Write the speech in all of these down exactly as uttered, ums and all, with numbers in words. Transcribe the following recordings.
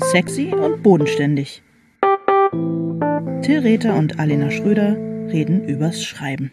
Sexy und bodenständig. Till Rether und Alena Schröder reden übers Schreiben.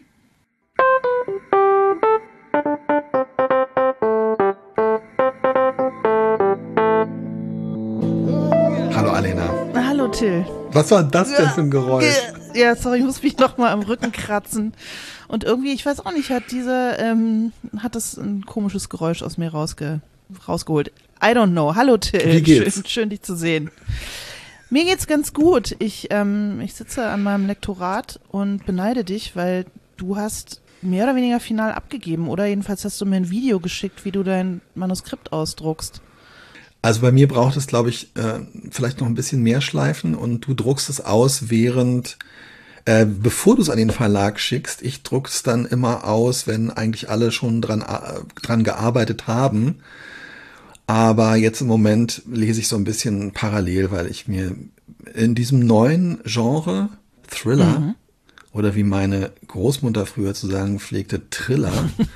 Hallo Alena. Hallo Till. Was war das denn für ein Geräusch? Ja, sorry, ich muss mich noch mal am Rücken kratzen. Und irgendwie, ich weiß auch nicht, hat diese, ähm, hat das ein komisches Geräusch aus mir rausge, rausgeholt. I don't know. Hallo Till. Wie geht's? Schön, schön dich zu sehen. Mir geht's ganz gut. Ich, ähm, ich sitze an meinem Lektorat und beneide dich, weil du hast mehr oder weniger final abgegeben, oder? Jedenfalls hast du mir ein Video geschickt, wie du dein Manuskript ausdruckst. Also bei mir braucht es, glaube ich, äh, vielleicht noch ein bisschen mehr Schleifen und du druckst es aus, während, äh, bevor du es an den Verlag schickst. Ich druck es dann immer aus, wenn eigentlich alle schon dran, äh, dran gearbeitet haben. Aber jetzt im Moment lese ich so ein bisschen parallel, weil ich mir in diesem neuen Genre, Thriller, mhm. oder wie meine Großmutter früher zu sagen pflegte, Triller,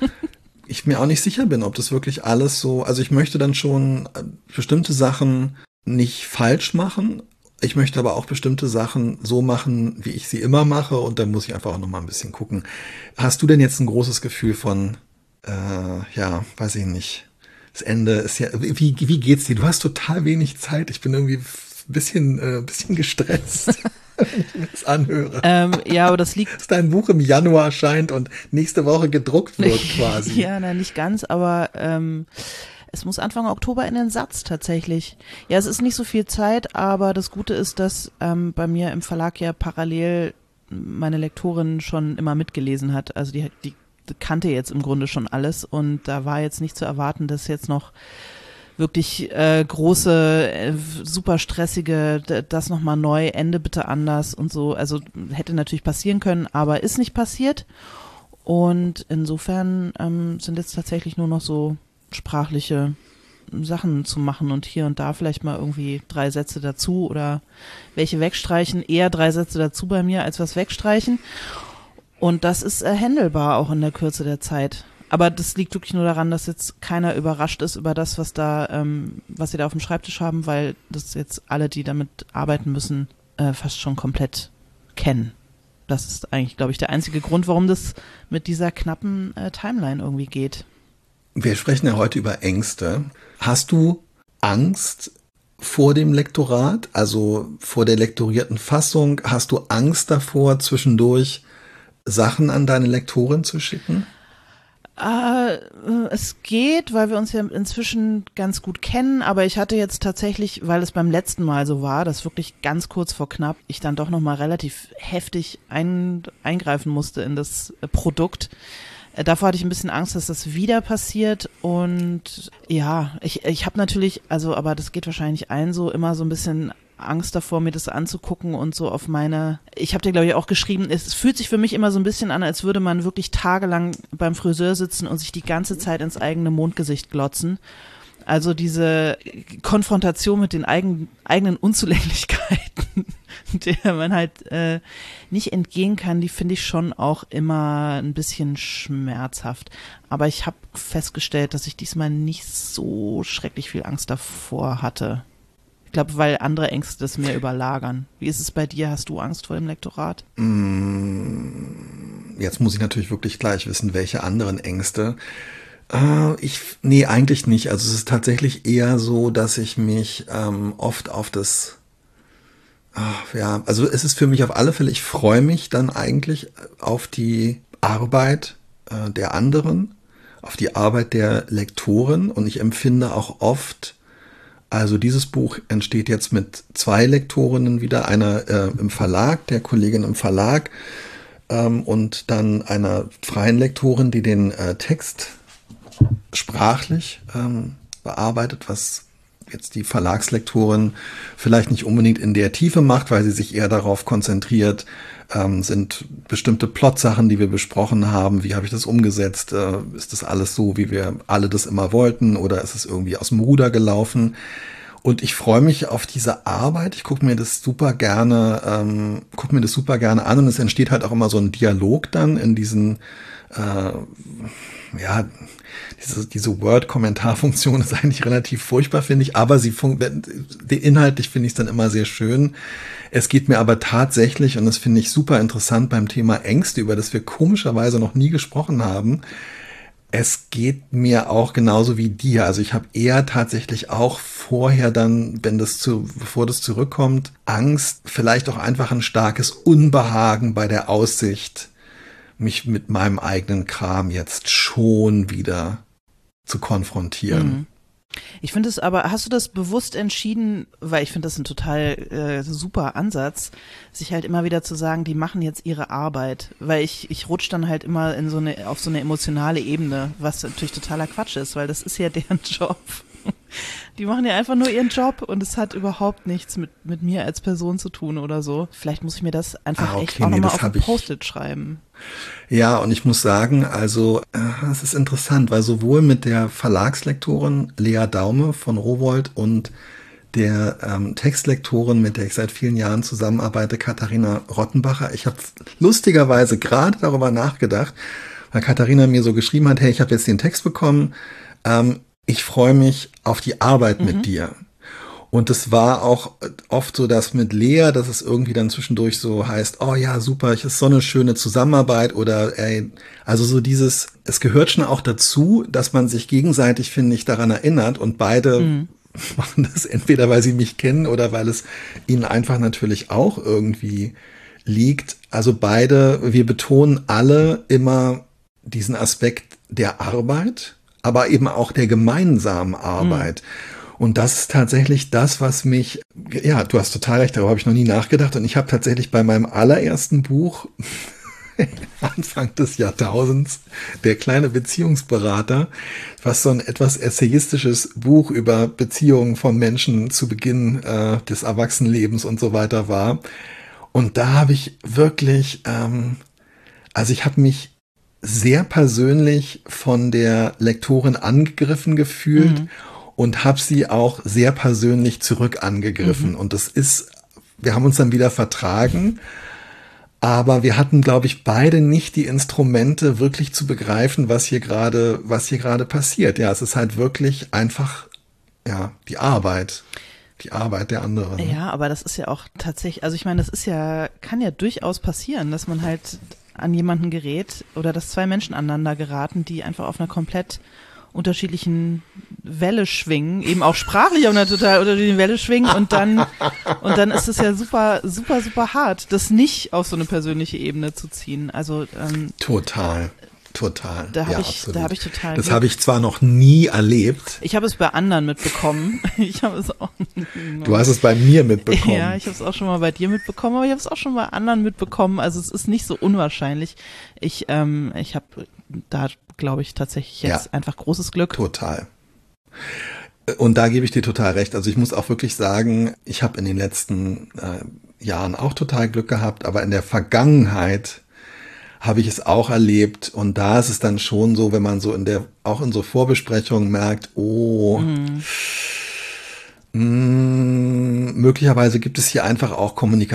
ich mir auch nicht sicher bin, ob das wirklich alles so, also ich möchte dann schon bestimmte Sachen nicht falsch machen, ich möchte aber auch bestimmte Sachen so machen, wie ich sie immer mache, und da muss ich einfach auch noch mal ein bisschen gucken. Hast du denn jetzt ein großes Gefühl von, äh, ja, weiß ich nicht, das Ende ist ja, wie, wie geht's dir? Du hast total wenig Zeit, ich bin irgendwie ein bisschen, äh, bisschen gestresst. Wenn ich mir das anhöre. Ähm, ja, aber das liegt... Dass dein Buch im Januar erscheint und nächste Woche gedruckt wird quasi. Ja, nein, nicht ganz, aber ähm, es muss Anfang Oktober in den Satz tatsächlich. Ja, es ist nicht so viel Zeit, aber das Gute ist, dass ähm, bei mir im Verlag ja parallel meine Lektorin schon immer mitgelesen hat. Also die, die kannte jetzt im Grunde schon alles, und da war jetzt nicht zu erwarten, dass jetzt noch wirklich äh, große, äh, super stressige, d- das nochmal neu, Ende bitte anders und so. Also hätte natürlich passieren können, aber ist nicht passiert. Und insofern ähm, sind jetzt tatsächlich nur noch so sprachliche Sachen zu machen und hier und da vielleicht mal irgendwie drei Sätze dazu oder welche wegstreichen. Eher drei Sätze dazu bei mir als was wegstreichen. Und das ist äh, handelbar auch in der Kürze der Zeit. Aber das liegt wirklich nur daran, dass jetzt keiner überrascht ist über das, was da, ähm, was sie da auf dem Schreibtisch haben, weil das jetzt alle, die damit arbeiten müssen, äh, fast schon komplett kennen. Das ist eigentlich, glaube ich, der einzige Grund, warum das mit dieser knappen äh, Timeline irgendwie geht. Wir sprechen ja heute über Ängste. Hast du Angst vor dem Lektorat, also vor der lektorierten Fassung? Hast du Angst davor, zwischendurch Sachen an deine Lektorin zu schicken? Äh, es geht, weil wir uns ja inzwischen ganz gut kennen, aber ich hatte jetzt tatsächlich, weil es beim letzten Mal so war, dass wirklich ganz kurz vor knapp ich dann doch nochmal relativ heftig ein, eingreifen musste in das Produkt. Äh, davor hatte ich ein bisschen Angst, dass das wieder passiert, und ja, ich, ich habe natürlich, also aber das geht wahrscheinlich allen so, immer so ein bisschen Angst davor, mir das anzugucken und so auf meine, ich habe dir glaube ich auch geschrieben, es fühlt sich für mich immer so ein bisschen an, als würde man wirklich tagelang beim Friseur sitzen und sich die ganze Zeit ins eigene Mondgesicht glotzen. Also diese Konfrontation mit den eigen, eigenen Unzulänglichkeiten, der man halt äh, nicht entgehen kann, die finde ich schon auch immer ein bisschen schmerzhaft. Aber ich habe festgestellt, dass ich diesmal nicht so schrecklich viel Angst davor hatte. Ich glaube, weil andere Ängste das mehr überlagern. Wie ist es bei dir? Hast du Angst vor dem Lektorat? Jetzt muss ich natürlich wirklich gleich wissen, welche anderen Ängste. Äh, ich, nee, eigentlich nicht. Also es ist tatsächlich eher so, dass ich mich ähm, oft auf das, ach, ja, also es ist für mich auf alle Fälle, ich freue mich dann eigentlich auf die Arbeit äh, der anderen, auf die Arbeit der Lektoren, und ich empfinde auch oft, also dieses Buch entsteht jetzt mit zwei Lektorinnen wieder, einer äh, im Verlag, der Kollegin im Verlag, ähm, und dann einer freien Lektorin, die den äh, Text sprachlich ähm, bearbeitet, was jetzt die Verlagslektorin vielleicht nicht unbedingt in der Tiefe macht, weil sie sich eher darauf konzentriert, ähm, sind bestimmte Plotsachen, die wir besprochen haben, wie habe ich das umgesetzt, äh, ist das alles so, wie wir alle das immer wollten, oder ist es irgendwie aus dem Ruder gelaufen? Und ich freue mich auf diese Arbeit, ich gucke mir das super gerne, ähm, gucke mir das super gerne an, und es entsteht halt auch immer so ein Dialog dann in diesen äh, ja, diese, diese Word-Kommentarfunktion ist eigentlich relativ furchtbar, finde ich, aber sie fun- inhaltlich finde ich es dann immer sehr schön. Es geht mir aber tatsächlich, und das finde ich super interessant beim Thema Ängste, über das wir komischerweise noch nie gesprochen haben, es geht mir auch genauso wie dir. Also ich habe eher tatsächlich auch vorher dann, wenn das zu, bevor das zurückkommt, Angst, vielleicht auch einfach ein starkes Unbehagen bei der Aussicht, mich mit meinem eigenen Kram jetzt schon wieder zu konfrontieren. Mhm. Ich finde es aber, hast du das bewusst entschieden, weil ich finde das ein total äh, super Ansatz, sich halt immer wieder zu sagen, die machen jetzt ihre Arbeit, weil ich ich rutsche dann halt immer in so eine auf so eine emotionale Ebene, was natürlich totaler Quatsch ist, weil das ist ja deren Job. Die machen ja einfach nur ihren Job und es hat überhaupt nichts mit mit mir als Person zu tun oder so. Vielleicht muss ich mir das einfach Ah, okay, echt auch nee, nochmal das auf hab ein ich- Post-it schreiben. Ja, und ich muss sagen, also äh, es ist interessant, weil sowohl mit der Verlagslektorin Lea Daume von Rowohlt und der ähm, Textlektorin, mit der ich seit vielen Jahren zusammenarbeite, Katharina Rottenbacher, ich habe lustigerweise gerade darüber nachgedacht, weil Katharina mir so geschrieben hat, hey, ich habe jetzt den Text bekommen, ähm, ich freue mich auf die Arbeit Mhm. mit dir. Und es war auch oft so, dass mit Lea, dass es irgendwie dann zwischendurch so heißt, oh ja, super, es ist so eine schöne Zusammenarbeit oder ey, also so dieses, es gehört schon auch dazu, dass man sich gegenseitig, finde ich, daran erinnert und beide Mhm. machen das entweder, weil sie mich kennen oder weil es ihnen einfach natürlich auch irgendwie liegt. Also beide, wir betonen alle immer diesen Aspekt der Arbeit, aber eben auch der gemeinsamen Arbeit. Und das ist tatsächlich das, was mich, ja, du hast total recht, darüber habe ich noch nie nachgedacht. Und ich habe tatsächlich bei meinem allerersten Buch, Anfang des Jahrtausends, der kleine Beziehungsberater, was so ein etwas essayistisches Buch über Beziehungen von Menschen zu Beginn äh, des Erwachsenenlebens und so weiter war. Und da habe ich wirklich, ähm, also ich habe mich sehr persönlich von der Lektorin angegriffen gefühlt. Mhm. Und habe sie auch sehr persönlich zurück angegriffen. Mhm. Und das ist, wir haben uns dann wieder vertragen, aber wir hatten, glaube ich, beide nicht die Instrumente, wirklich zu begreifen, was hier gerade, was hier gerade passiert. Ja, es ist halt wirklich einfach, ja, die Arbeit, die Arbeit der anderen. Ja, aber das ist ja auch tatsächlich, also ich meine, das ist ja, kann ja durchaus passieren, dass man halt an jemanden gerät oder dass zwei Menschen aneinander geraten, die einfach auf einer komplett unterschiedlichen Welle schwingen, eben auch sprachlich auf einer total unterschiedlichen Welle schwingen und dann und dann ist es ja super, super, super hart, das nicht auf so eine persönliche Ebene zu ziehen. Also ähm, total, total. Da habe ja, ich, da habe ich total. Das habe ich zwar noch nie erlebt. Ich habe es bei anderen mitbekommen. Ich habe es auch. Du hast es bei mir mitbekommen. Ja, ich habe es auch schon mal bei dir mitbekommen, aber ich habe es auch schon bei anderen mitbekommen. Also es ist nicht so unwahrscheinlich. Ich, ähm, ich habe da, glaube ich, tatsächlich jetzt ja, einfach großes Glück. Total. Und da gebe ich dir total recht. Also ich muss auch wirklich sagen, ich habe in den letzten äh, Jahren auch total Glück gehabt, aber in der Vergangenheit habe ich es auch erlebt. Und da ist es dann schon so, wenn man so in der, auch in so Vorbesprechungen merkt, oh, mhm. mh, möglicherweise gibt es hier einfach auch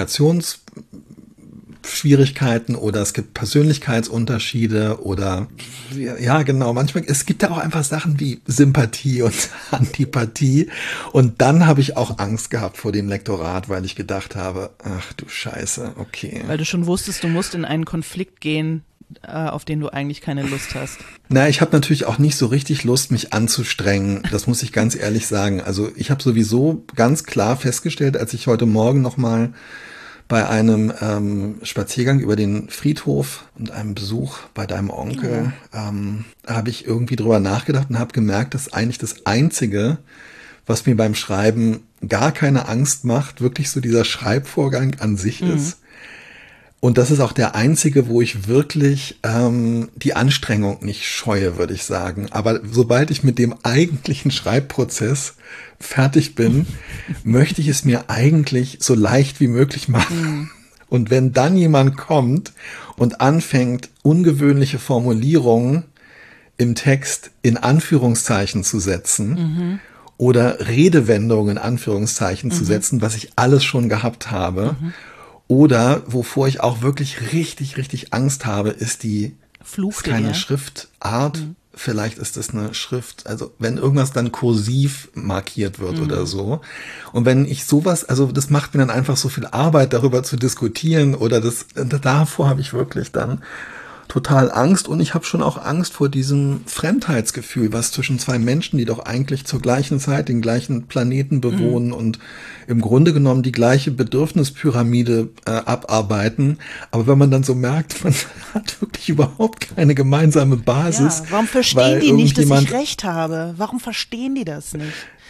Kommunikationsschwierigkeiten oder es gibt Persönlichkeitsunterschiede oder ja genau, manchmal, es gibt ja auch einfach Sachen wie Sympathie und Antipathie und dann habe ich auch Angst gehabt vor dem Lektorat, weil ich gedacht habe, ach du Scheiße, okay. Weil du schon wusstest, du musst in einen Konflikt gehen, auf den du eigentlich keine Lust hast. Na, ich habe natürlich auch nicht so richtig Lust, mich anzustrengen, das muss ich ganz ehrlich sagen. Also ich habe sowieso ganz klar festgestellt, als ich heute Morgen nochmal bei einem ähm, Spaziergang über den Friedhof und einem Besuch bei deinem Onkel ja. ähm, habe ich irgendwie drüber nachgedacht und habe gemerkt, dass eigentlich das Einzige, was mir beim Schreiben gar keine Angst macht, wirklich so dieser Schreibvorgang an sich mhm. ist. Und das ist auch der einzige, wo ich wirklich ähm, die Anstrengung nicht scheue, würde ich sagen. Aber sobald ich mit dem eigentlichen Schreibprozess fertig bin, möchte ich es mir eigentlich so leicht wie möglich machen. Mhm. Und wenn dann jemand kommt und anfängt, ungewöhnliche Formulierungen im Text in Anführungszeichen zu setzen mhm. oder Redewendungen in Anführungszeichen mhm. zu setzen, was ich alles schon gehabt habe, mhm. oder wovor ich auch wirklich richtig, richtig Angst habe, ist die Fluchte ist keine er. Schriftart. Mhm. Vielleicht ist es eine Schrift, also wenn irgendwas dann kursiv markiert wird mhm. oder so. Und wenn ich sowas, also das macht mir dann einfach so viel Arbeit, darüber zu diskutieren oder das, davor habe ich wirklich dann total Angst und ich habe schon auch Angst vor diesem Fremdheitsgefühl, was zwischen zwei Menschen, die doch eigentlich zur gleichen Zeit den gleichen Planeten bewohnen mhm. und im Grunde genommen die gleiche Bedürfnispyramide äh, abarbeiten. Aber wenn man dann so merkt, man hat wirklich überhaupt keine gemeinsame Basis. Ja, warum verstehen die nicht, dass ich recht habe? Warum verstehen die das nicht?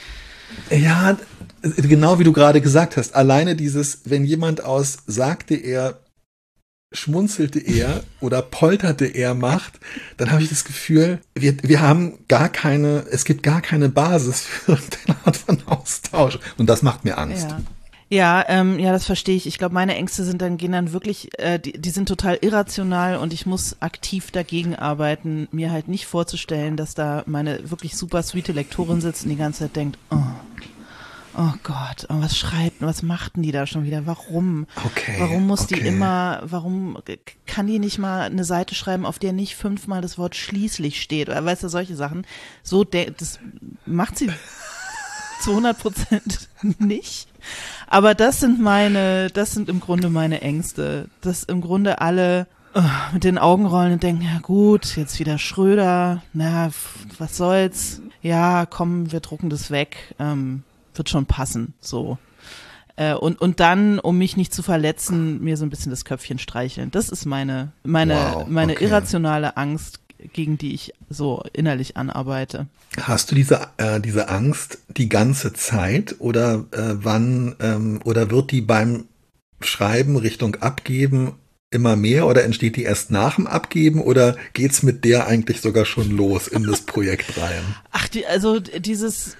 Ja, genau wie du gerade gesagt hast. Alleine dieses, wenn jemand aus sagte er, schmunzelte er oder polterte er macht, dann habe ich das Gefühl, wir, wir haben gar keine, es gibt gar keine Basis für eine Art von Austausch. Und das macht mir Angst. Ja. Ja, ähm, ja, das verstehe ich. Ich glaube, meine Ängste sind dann, gehen dann wirklich, äh, die, die sind total irrational und ich muss aktiv dagegen arbeiten, mir halt nicht vorzustellen, dass da meine wirklich super sweete Lektorin sitzt und die ganze Zeit denkt, oh, oh Gott, oh, was schreibt, was machten die da schon wieder? Warum? Okay, warum muss okay. die immer, warum kann die nicht mal eine Seite schreiben, auf der nicht fünfmal das Wort schließlich steht? Oder weißt du, solche Sachen. So, de- das macht sie zu hundert Prozent nicht. Aber das sind meine, das sind im Grunde meine Ängste. Dass im Grunde alle oh, mit den Augen rollen und denken, ja gut, jetzt wieder Schröder, na, was soll's? Ja, komm, wir drucken das weg. Ähm, wird schon passen, so. Äh, und, und dann, um mich nicht zu verletzen, mir so ein bisschen das Köpfchen streicheln. Das ist meine, meine, wow, meine okay. irrationale Angst, gegen die ich so innerlich anarbeite. Hast du diese, äh, diese Angst die ganze Zeit oder äh, wann, ähm, oder wird die beim Schreiben Richtung Abgeben immer mehr oder entsteht die erst nach dem Abgeben oder geht's mit der eigentlich sogar schon los in das Projekt rein? Ach, die, also dieses,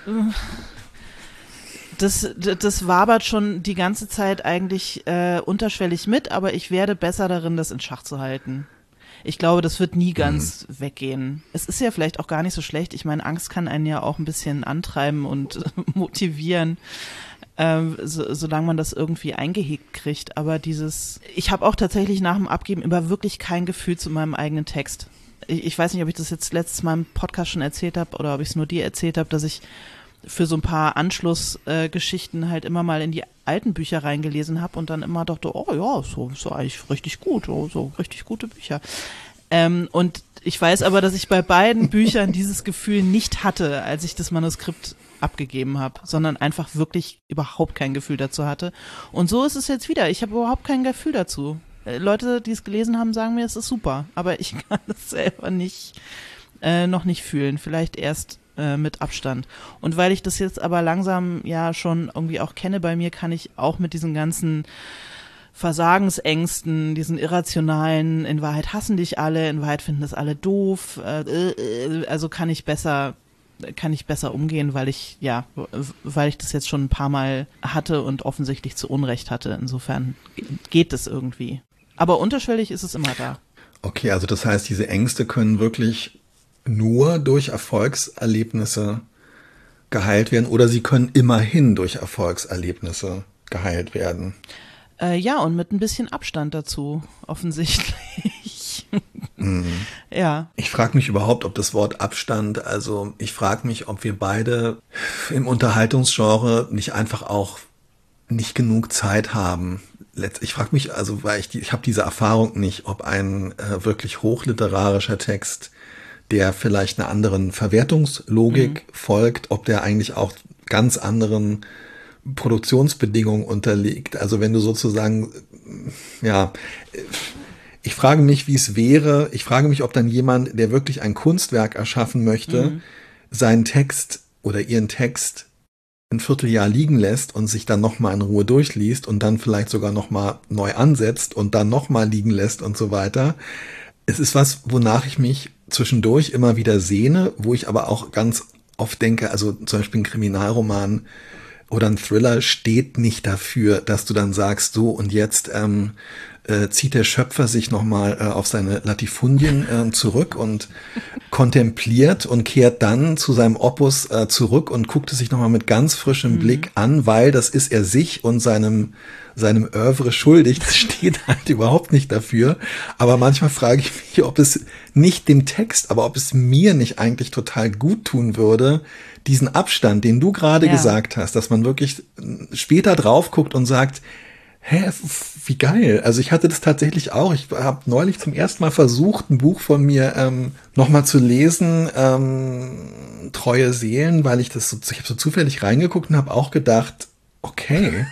Das, das wabert schon die ganze Zeit eigentlich äh, unterschwellig mit, aber ich werde besser darin, das in Schach zu halten. Ich glaube, das wird nie ganz mhm. weggehen. Es ist ja vielleicht auch gar nicht so schlecht. Ich meine, Angst kann einen ja auch ein bisschen antreiben und motivieren, ähm, so, solange man das irgendwie eingehegt kriegt. Aber dieses, ich habe auch tatsächlich nach dem Abgeben immer wirklich kein Gefühl zu meinem eigenen Text. Ich, ich weiß nicht, ob ich das jetzt letztes Mal im Podcast schon erzählt habe oder ob ich es nur dir erzählt habe, dass ich für so ein paar Anschlussgeschichten äh, halt immer mal in die alten Bücher reingelesen habe und dann immer dachte, oh ja, so ist so eigentlich richtig gut, oh, so richtig gute Bücher. Ähm, und ich weiß aber, dass ich bei beiden Büchern dieses Gefühl nicht hatte, als ich das Manuskript abgegeben habe, sondern einfach wirklich überhaupt kein Gefühl dazu hatte. Und so ist es jetzt wieder. Ich habe überhaupt kein Gefühl dazu. Äh, Leute, die es gelesen haben, sagen mir, es ist super, aber ich kann es selber nicht, äh, noch nicht fühlen. Vielleicht erst mit Abstand. Und weil ich das jetzt aber langsam ja schon irgendwie auch kenne bei mir, kann ich auch mit diesen ganzen Versagensängsten, diesen irrationalen, in Wahrheit hassen dich alle, in Wahrheit finden das alle doof, äh, also kann ich besser, kann ich besser umgehen, weil ich, ja, weil ich das jetzt schon ein paar Mal hatte und offensichtlich zu Unrecht hatte. Insofern geht es irgendwie. Aber unterschwellig ist es immer da. Okay, also das heißt, diese Ängste können wirklich nur durch Erfolgserlebnisse geheilt werden oder sie können immerhin durch Erfolgserlebnisse geheilt werden. Äh, ja, und mit ein bisschen Abstand dazu, offensichtlich. Mhm. Ja. Ich frage mich überhaupt, ob das Wort Abstand, also ich frage mich, ob wir beide im Unterhaltungsgenre nicht einfach auch nicht genug Zeit haben. Ich frage mich, also weil ich die, ich habe diese Erfahrung nicht, ob ein äh, wirklich hochliterarischer Text, der vielleicht einer anderen Verwertungslogik mhm. folgt, ob der eigentlich auch ganz anderen Produktionsbedingungen unterliegt. Also wenn du sozusagen, ja, ich frage mich, wie es wäre, ich frage mich, ob dann jemand, der wirklich ein Kunstwerk erschaffen möchte, mhm. seinen Text oder ihren Text ein Vierteljahr liegen lässt und sich dann nochmal in Ruhe durchliest und dann vielleicht sogar nochmal neu ansetzt und dann nochmal liegen lässt und so weiter. Es ist was, wonach ich mich zwischendurch immer wieder sehne, wo ich aber auch ganz oft denke, also zum Beispiel ein Kriminalroman oder ein Thriller steht nicht dafür, dass du dann sagst, so und jetzt ähm, äh, zieht der Schöpfer sich nochmal äh, auf seine Latifundien äh, zurück und kontempliert und kehrt dann zu seinem Opus äh, zurück und guckt es sich nochmal mit ganz frischem mhm. Blick an, weil das ist er sich und seinem seinem Oeuvre schuldig. Das steht halt überhaupt nicht dafür. Aber manchmal frage ich mich, ob es nicht dem Text, aber ob es mir nicht eigentlich total gut tun würde, diesen Abstand, den du gerade ja. gesagt hast, dass man wirklich später drauf guckt und sagt, hä, wie geil. Also ich hatte das tatsächlich auch. Ich habe neulich zum ersten Mal versucht, ein Buch von mir ähm, nochmal zu lesen, ähm, Treue Seelen, weil ich das so, ich habe so zufällig reingeguckt und habe auch gedacht, okay.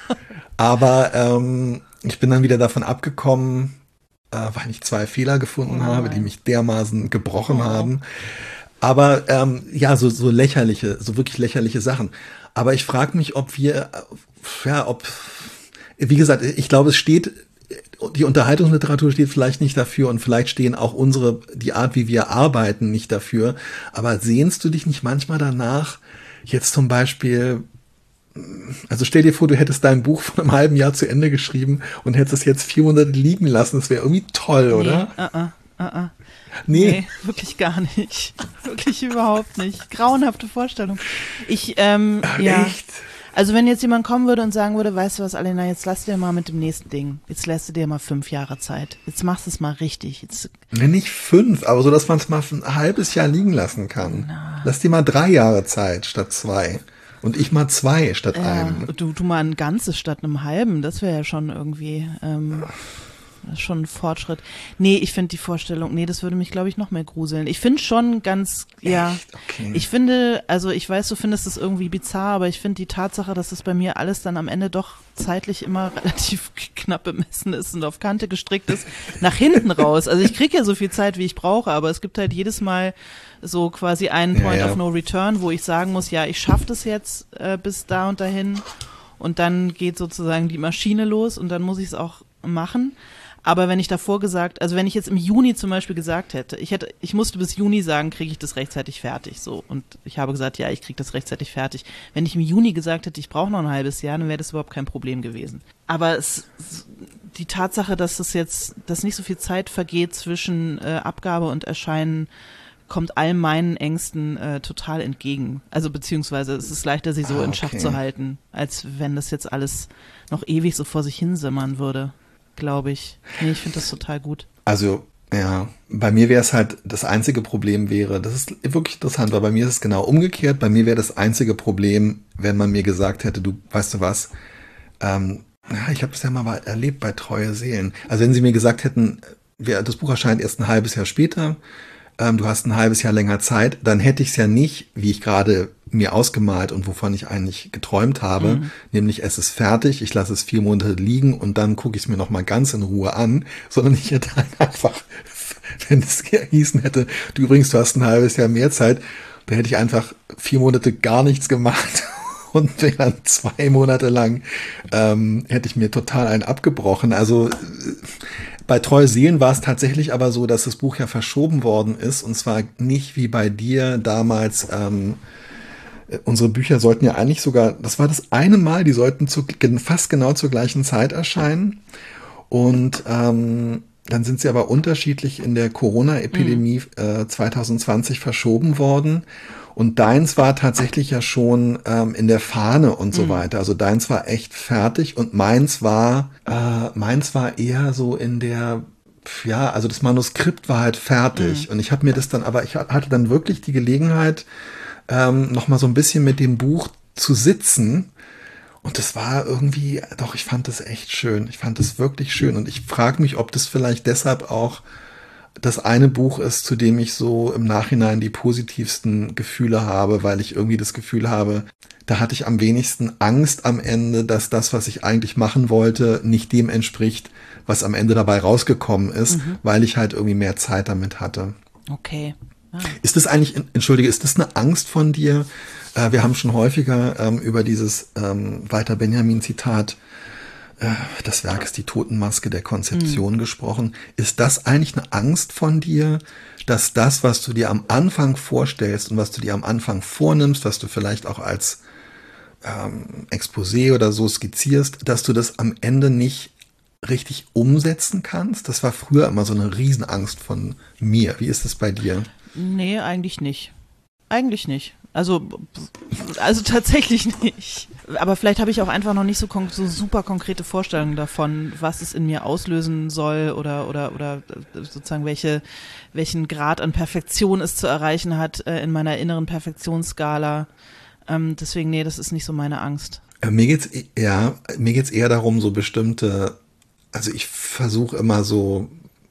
Aber ähm, ich bin dann wieder davon abgekommen, äh, weil ich zwei Fehler gefunden oh habe, die mich dermaßen gebrochen oh. haben. Aber ähm, ja, so, so lächerliche, so wirklich lächerliche Sachen. Aber ich frage mich, ob wir, ja, ob, wie gesagt, ich glaube, es steht, die Unterhaltungsliteratur steht vielleicht nicht dafür und vielleicht stehen auch unsere, die Art, wie wir arbeiten, nicht dafür. Aber sehnst du dich nicht manchmal danach, jetzt zum Beispiel, also stell dir vor, du hättest dein Buch vor einem halben Jahr zu Ende geschrieben und hättest es jetzt vierhundert liegen lassen. Das wäre irgendwie toll, oder? Nee, uh-uh, uh-uh. Nee. nee, wirklich gar nicht. Wirklich überhaupt nicht. Grauenhafte Vorstellung. Ich, ähm, Ach, ja. Echt? Also wenn jetzt jemand kommen würde und sagen würde, weißt du was, Alena, jetzt lass dir mal mit dem nächsten Ding. Jetzt lässt du dir mal fünf Jahre Zeit. Jetzt machst du es mal richtig. Jetzt Nee, nicht fünf, aber so, dass man es mal ein halbes Jahr liegen lassen kann. Na. Lass dir mal drei Jahre Zeit statt zwei. Und ich mal zwei statt ja, einem. Du, du mal ein ganzes statt einem halben. Das wäre ja schon irgendwie ähm, das ist schon ein Fortschritt. Nee, ich finde die Vorstellung, nee, das würde mich, glaube ich, noch mehr gruseln. Ich finde schon ganz, ja, Echt? Okay. Ich finde, also ich weiß, du findest es irgendwie bizarr, aber ich finde die Tatsache, dass es bei mir alles dann am Ende doch zeitlich immer relativ knapp bemessen ist und auf Kante gestrickt ist, nach hinten raus. Also ich kriege ja so viel Zeit, wie ich brauche, aber es gibt halt jedes Mal so quasi einen Point ja, ja. of No Return, wo ich sagen muss, ja, ich schaffe das jetzt äh, bis da und dahin und dann geht sozusagen die Maschine los und dann muss ich es auch machen. Aber wenn ich davor gesagt, also wenn ich jetzt im Juni zum Beispiel gesagt hätte, ich hätte, ich musste bis Juni sagen, kriege ich das rechtzeitig fertig, so. Und ich habe gesagt, ja, ich kriege das rechtzeitig fertig. Wenn ich im Juni gesagt hätte, ich brauche noch ein halbes Jahr, dann wäre das überhaupt kein Problem gewesen. Aber es, die Tatsache, dass es jetzt, dass nicht so viel Zeit vergeht zwischen äh, Abgabe und Erscheinen, kommt all meinen Ängsten äh, total entgegen. Also beziehungsweise es ist leichter, sie so ah, okay. in Schach zu halten, als wenn das jetzt alles noch ewig so vor sich hinsimmern würde. Glaube ich. Nee, ich finde das total gut. Also, ja, bei mir wäre es halt, das einzige Problem wäre, das ist wirklich interessant, weil bei mir ist es genau umgekehrt. Bei mir wäre das einzige Problem, wenn man mir gesagt hätte, du, weißt du was, ähm, ja, ich habe das ja mal erlebt bei Treue Seelen. Also wenn sie mir gesagt hätten, das Buch erscheint erst ein halbes Jahr später, ähm, du hast ein halbes Jahr länger Zeit, dann hätte ich es ja nicht, wie ich gerade mir ausgemalt und wovon ich eigentlich geträumt habe, mhm. nämlich es ist fertig, ich lasse es vier Monate liegen und dann gucke ich es mir nochmal ganz in Ruhe an, sondern ich hätte einfach, wenn es gehießen hätte, du übrigens, du hast ein halbes Jahr mehr Zeit, dann hätte ich einfach vier Monate gar nichts gemacht und dann zwei Monate lang ähm, hätte ich mir total einen abgebrochen. Also bei Treue Seelen war es tatsächlich aber so, dass das Buch ja verschoben worden ist und zwar nicht wie bei dir damals. Ähm, unsere Bücher sollten ja eigentlich sogar, das war das eine Mal, die sollten zu, fast genau zur gleichen Zeit erscheinen und ähm, dann sind sie aber unterschiedlich in der Corona-Epidemie mhm. äh, zwanzig zwanzig verschoben worden. Und deins war tatsächlich ja schon ähm, in der Fahne und so mhm. weiter. Also deins war echt fertig und meins war, äh, meins war eher so in der, ja, also das Manuskript war halt fertig. Mhm. Und ich habe mir das dann, aber ich hatte dann wirklich die Gelegenheit, ähm, noch mal so ein bisschen mit dem Buch zu sitzen. Und das war irgendwie, doch, ich fand das echt schön. Ich fand das wirklich schön. Und ich frage mich, ob das vielleicht deshalb auch das eine Buch ist, zu dem ich so im Nachhinein die positivsten Gefühle habe, weil ich irgendwie das Gefühl habe, da hatte ich am wenigsten Angst am Ende, dass das, was ich eigentlich machen wollte, nicht dem entspricht, was am Ende dabei rausgekommen ist, mhm. weil ich halt irgendwie mehr Zeit damit hatte. Okay. Ah. Ist das eigentlich, entschuldige, ist das eine Angst von dir? Äh, wir haben schon häufiger ähm, über dieses ähm, Walter Benjamin-Zitat das Werk ist die Totenmaske der Konzeption mhm. gesprochen. Ist das eigentlich eine Angst von dir, dass das, was du dir am Anfang vorstellst und was du dir am Anfang vornimmst, was du vielleicht auch als ähm, Exposé oder so skizzierst, dass du das am Ende nicht richtig umsetzen kannst? Das war früher immer so eine Riesenangst von mir. Wie ist es bei dir? Nee, eigentlich nicht. Eigentlich nicht. Also, also tatsächlich nicht. Aber vielleicht habe ich auch einfach noch nicht so, kon- so super konkrete Vorstellungen davon, was es in mir auslösen soll oder oder oder sozusagen welche welchen Grad an Perfektion es zu erreichen hat äh, in meiner inneren Perfektionsskala. Ähm, deswegen, nee, das ist nicht so meine Angst. Äh, Mir geht's, e- ja, mir geht's eher darum, so bestimmte, also ich versuche immer so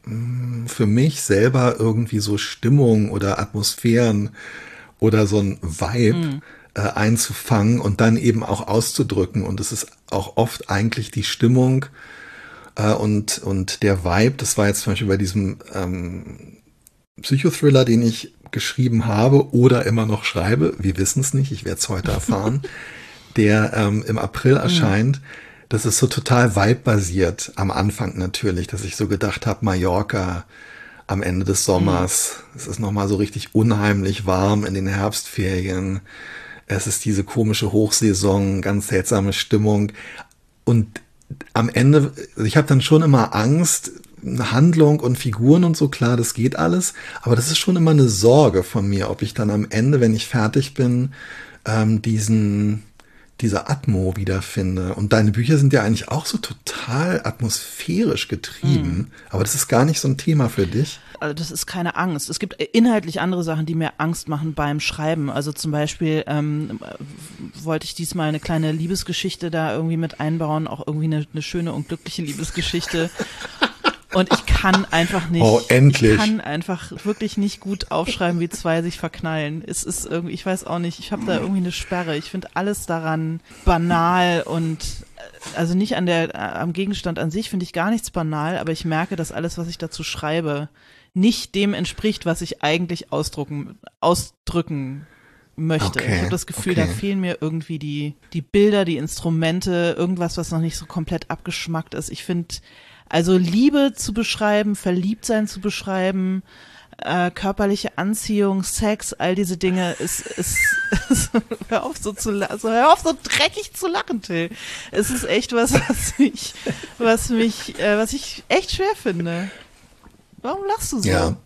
mh, für mich selber irgendwie so Stimmung oder Atmosphären oder so ein Vibe äh, einzufangen und dann eben auch auszudrücken. Und es ist auch oft eigentlich die Stimmung äh, und, und der Vibe. Das war jetzt zum Beispiel bei diesem ähm, Psychothriller, den ich geschrieben habe oder immer noch schreibe. Wir wissen es nicht, ich werde es heute erfahren. Der ähm, im April erscheint. Das ist so total vibe-basiert am Anfang natürlich, dass ich so gedacht habe, Mallorca am Ende des Sommers, es ist nochmal so richtig unheimlich warm in den Herbstferien, es ist diese komische Hochsaison, ganz seltsame Stimmung und am Ende, ich habe dann schon immer Angst, Handlung und Figuren und so, klar, das geht alles, aber das ist schon immer eine Sorge von mir, ob ich dann am Ende, wenn ich fertig bin, ähm, diesen diese Atmo wiederfinde. Und deine Bücher sind ja eigentlich auch so total atmosphärisch getrieben. Aber das ist gar nicht so ein Thema für dich. Also das ist keine Angst. Es gibt inhaltlich andere Sachen, die mir Angst machen beim Schreiben. Also zum Beispiel ähm, wollte ich diesmal eine kleine Liebesgeschichte da irgendwie mit einbauen, auch irgendwie eine, eine schöne und glückliche Liebesgeschichte. Und ich kann einfach nicht, Oh, endlich. ich kann einfach wirklich nicht gut aufschreiben, wie zwei sich verknallen. Es ist irgendwie, ich weiß auch nicht, ich habe da irgendwie eine Sperre. Ich finde alles daran banal und äh, also nicht an der, äh, am Gegenstand an sich finde ich gar nichts banal, aber ich merke, dass alles, was ich dazu schreibe, nicht dem entspricht, was ich eigentlich ausdrucken, ausdrücken möchte. Okay, Ich habe das Gefühl, okay. da fehlen mir irgendwie die, die Bilder, die Instrumente, irgendwas, was noch nicht so komplett abgeschmackt ist. Ich finde, also Liebe zu beschreiben, Verliebtsein zu beschreiben, äh, körperliche Anziehung, Sex, all diese Dinge, ist, ist, ist hör auf so zu la- also hör auf so dreckig zu lachen, Till. Es ist echt was, was mich, was mich, äh, was ich echt schwer finde. Warum lachst du so? Ja.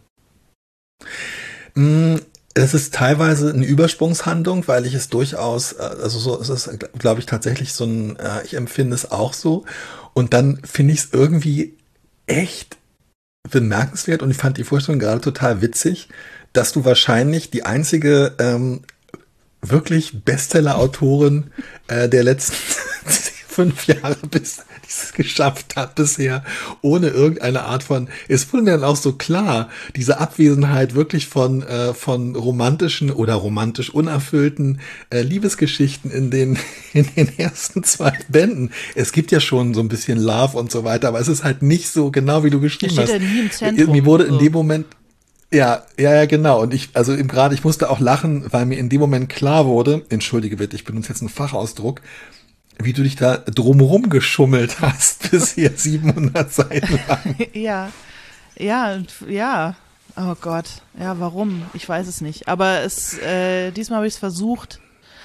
Mm, Es ist teilweise eine Übersprungshandlung, weil ich es durchaus, äh, also so, es ist, glaube ich, tatsächlich so ein, äh, ich empfinde es auch so. Und dann finde ich es irgendwie echt bemerkenswert und ich fand die Vorstellung gerade total witzig, dass du wahrscheinlich die einzige ähm, wirklich Bestseller-Autorin äh, der letzten fünf Jahre bist, die es geschafft hat bisher, ohne irgendeine Art von, es wurde mir dann auch so klar, diese Abwesenheit wirklich von, äh, von romantischen oder romantisch unerfüllten äh, Liebesgeschichten in den, in den ersten zwei Bänden. Es gibt ja schon so ein bisschen Love und so weiter, aber es ist halt nicht so genau, wie du geschrieben steht hast. ja nie im Zentrum, Mir wurde in so. dem Moment ja, ja, ja, genau. Und ich, also eben gerade, ich musste auch lachen, weil mir in dem Moment klar wurde, entschuldige bitte, ich benutze jetzt einen Fachausdruck, wie du dich da drumherum geschummelt hast, bisher siebenhundert Seiten lang. Ja, ja, ja. Oh Gott, ja, warum? Ich weiß es nicht. Aber es, äh, diesmal habe ich es versucht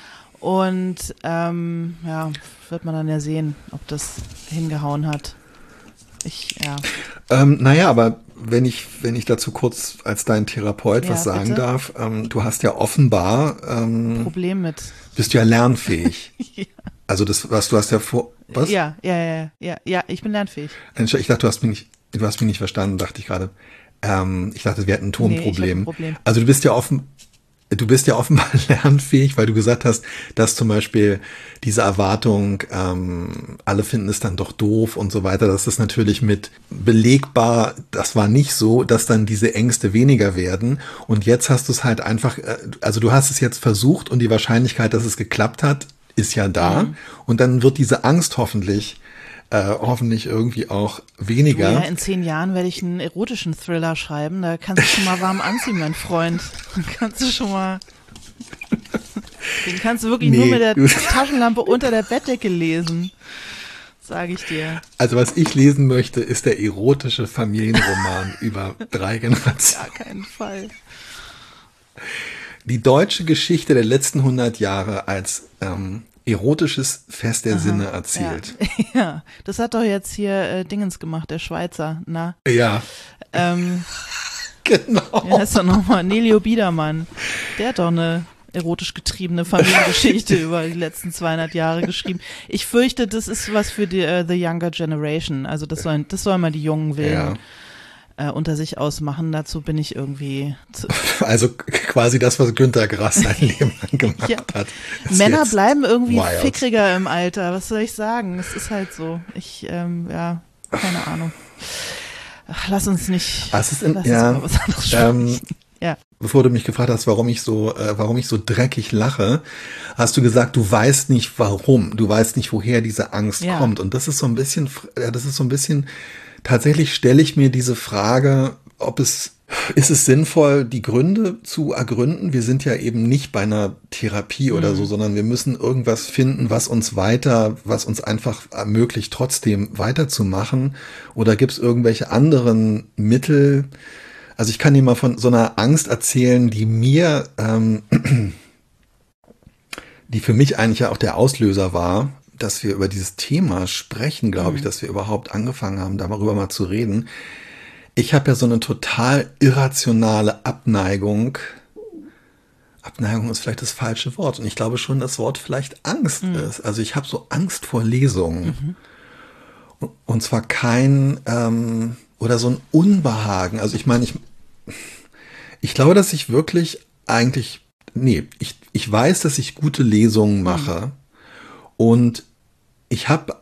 und ähm, ja, wird man dann ja sehen, ob das hingehauen hat. Ich, ja. Ähm, naja, aber wenn ich, wenn ich dazu kurz als dein Therapeut Ja, was sagen bitte? darf, ähm, du hast ja offenbar, ähm, Problem mit. bist du ja lernfähig. Ja. Also das, was du hast ja vor, was? Ja, ja, ja, ja, ja, ich bin lernfähig. Ich dachte, du hast mich nicht, du hast mich nicht verstanden, dachte ich gerade. Ähm, ich dachte, wir hätten ein Nee, ich hab Tonproblem. ein Problem. Also du bist ja offen, du bist ja offenbar lernfähig, weil du gesagt hast, dass zum Beispiel diese Erwartung, ähm, alle finden es dann doch doof und so weiter, das ist natürlich mit belegbar, das war nicht so, dass dann diese Ängste weniger werden. Und jetzt hast du es halt einfach, äh, also du hast es jetzt versucht und die Wahrscheinlichkeit, dass es geklappt hat, ist ja da. Mhm. Und dann wird diese Angst hoffentlich äh, hoffentlich irgendwie auch weniger. Ja, in zehn Jahren werde ich einen erotischen Thriller schreiben. Da kannst du schon mal warm anziehen, mein Freund. Dann kannst du schon mal. Den kannst du wirklich Nee, nur mit der du- Taschenlampe unter der Bettdecke lesen. Sage ich dir. Also was ich lesen möchte, ist der erotische Familienroman über drei Generationen. Gar keinen Fall. Die deutsche Geschichte der letzten hundert Jahre als ähm, erotisches Fest der Aha, Sinne erzählt. Ja. ja, das hat doch jetzt hier äh, Dingens gemacht, der Schweizer, na? Ja, Ähm, genau. wie heißt er nochmal? Nelio Biedermann. Der hat doch eine erotisch getriebene Familiengeschichte über die letzten zweihundert Jahre geschrieben. Ich fürchte, das ist was für die uh, the younger generation. Also das sollen, das sollen mal die jungen Willen ja. äh, unter sich ausmachen. Dazu bin ich irgendwie zu also quasi das, was Günter Grass sein Leben lang gemacht ja. hat. Männer bleiben irgendwie wild. fickriger im Alter. Was soll ich sagen? Es ist halt so. Ich, ähm, ja, keine Ahnung. Ach, lass uns nicht. Was ist in, lass ja, uns mal was anderes ähm, ja. Bevor du mich gefragt hast, warum ich so, äh, warum ich so dreckig lache, hast du gesagt, du weißt nicht warum, du weißt nicht, woher diese Angst ja. kommt. Und das ist so ein bisschen, ja, das ist so ein bisschen, tatsächlich stelle ich mir diese Frage, ob es, ist es sinnvoll, die Gründe zu ergründen? Wir sind ja eben nicht bei einer Therapie mhm. oder so, sondern wir müssen irgendwas finden, was uns weiter, was uns einfach ermöglicht, trotzdem weiterzumachen. Oder gibt es irgendwelche anderen Mittel? Also ich kann dir mal von so einer Angst erzählen, die mir, ähm, die für mich eigentlich ja auch der Auslöser war, dass wir über dieses Thema sprechen, glaube mhm. ich, dass wir überhaupt angefangen haben, darüber mal zu reden. Ich habe ja so eine total irrationale Abneigung. Abneigung ist vielleicht das falsche Wort. Und ich glaube schon, das Wort vielleicht Angst mhm. ist. Also ich habe so Angst vor Lesungen. Mhm. Und zwar kein... Ähm, oder so ein Unbehagen. Also ich meine, ich, ich glaube, dass ich wirklich eigentlich, nee, ich, ich weiß, dass ich gute Lesungen mache. Mhm. Und ich habe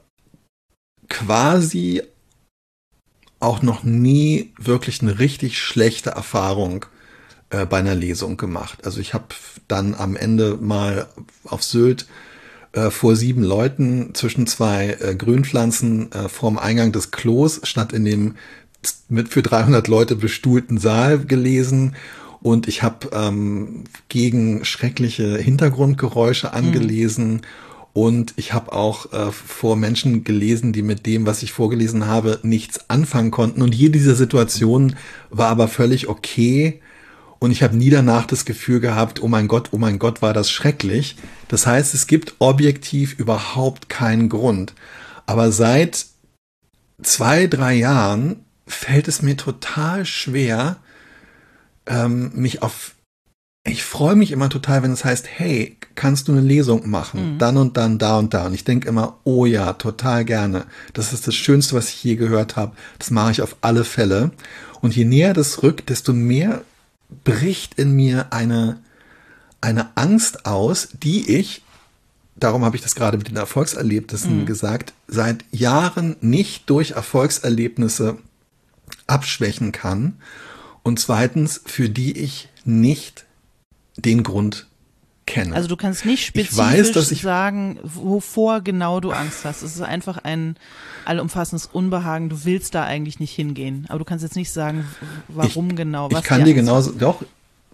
quasi auch noch nie wirklich eine richtig schlechte Erfahrung äh, bei einer Lesung gemacht. Also ich habe dann am Ende mal auf Sylt äh, vor sieben Leuten zwischen zwei äh, Grünpflanzen äh, vorm Eingang des Klos statt in dem mit für dreihundert Leute bestuhlten Saal gelesen und ich habe ähm, gegen schreckliche Hintergrundgeräusche angelesen mhm. und ich habe auch äh, vor Menschen gelesen, die mit dem, was ich vorgelesen habe, nichts anfangen konnten und jede dieser Situationen war aber völlig okay und ich habe nie danach das Gefühl gehabt, oh mein Gott, oh mein Gott, war das schrecklich. Das heißt, es gibt objektiv überhaupt keinen Grund. Aber seit zwei, drei Jahren fällt es mir total schwer, ähm, mich auf, ich freue mich immer total, wenn es heißt, hey, kannst du eine Lesung machen? Mhm. Dann und dann, da und da. Und ich denke immer, oh ja, total gerne. Das ist das Schönste, was ich je gehört habe. Das mache ich auf alle Fälle. Und je näher das rückt, desto mehr bricht in mir eine, eine Angst aus, die ich, darum habe ich das gerade mit den Erfolgserlebnissen mhm. gesagt, seit Jahren nicht durch Erfolgserlebnisse abschwächen kann und zweitens, für die ich nicht den Grund kenne. Also du kannst nicht spezifisch ich weiß, dass ich sagen, wovor genau du Angst hast. Es ist einfach ein allumfassendes Unbehagen. Du willst da eigentlich nicht hingehen. Aber du kannst jetzt nicht sagen, warum ich, genau. Was ich kann dir genauso, doch,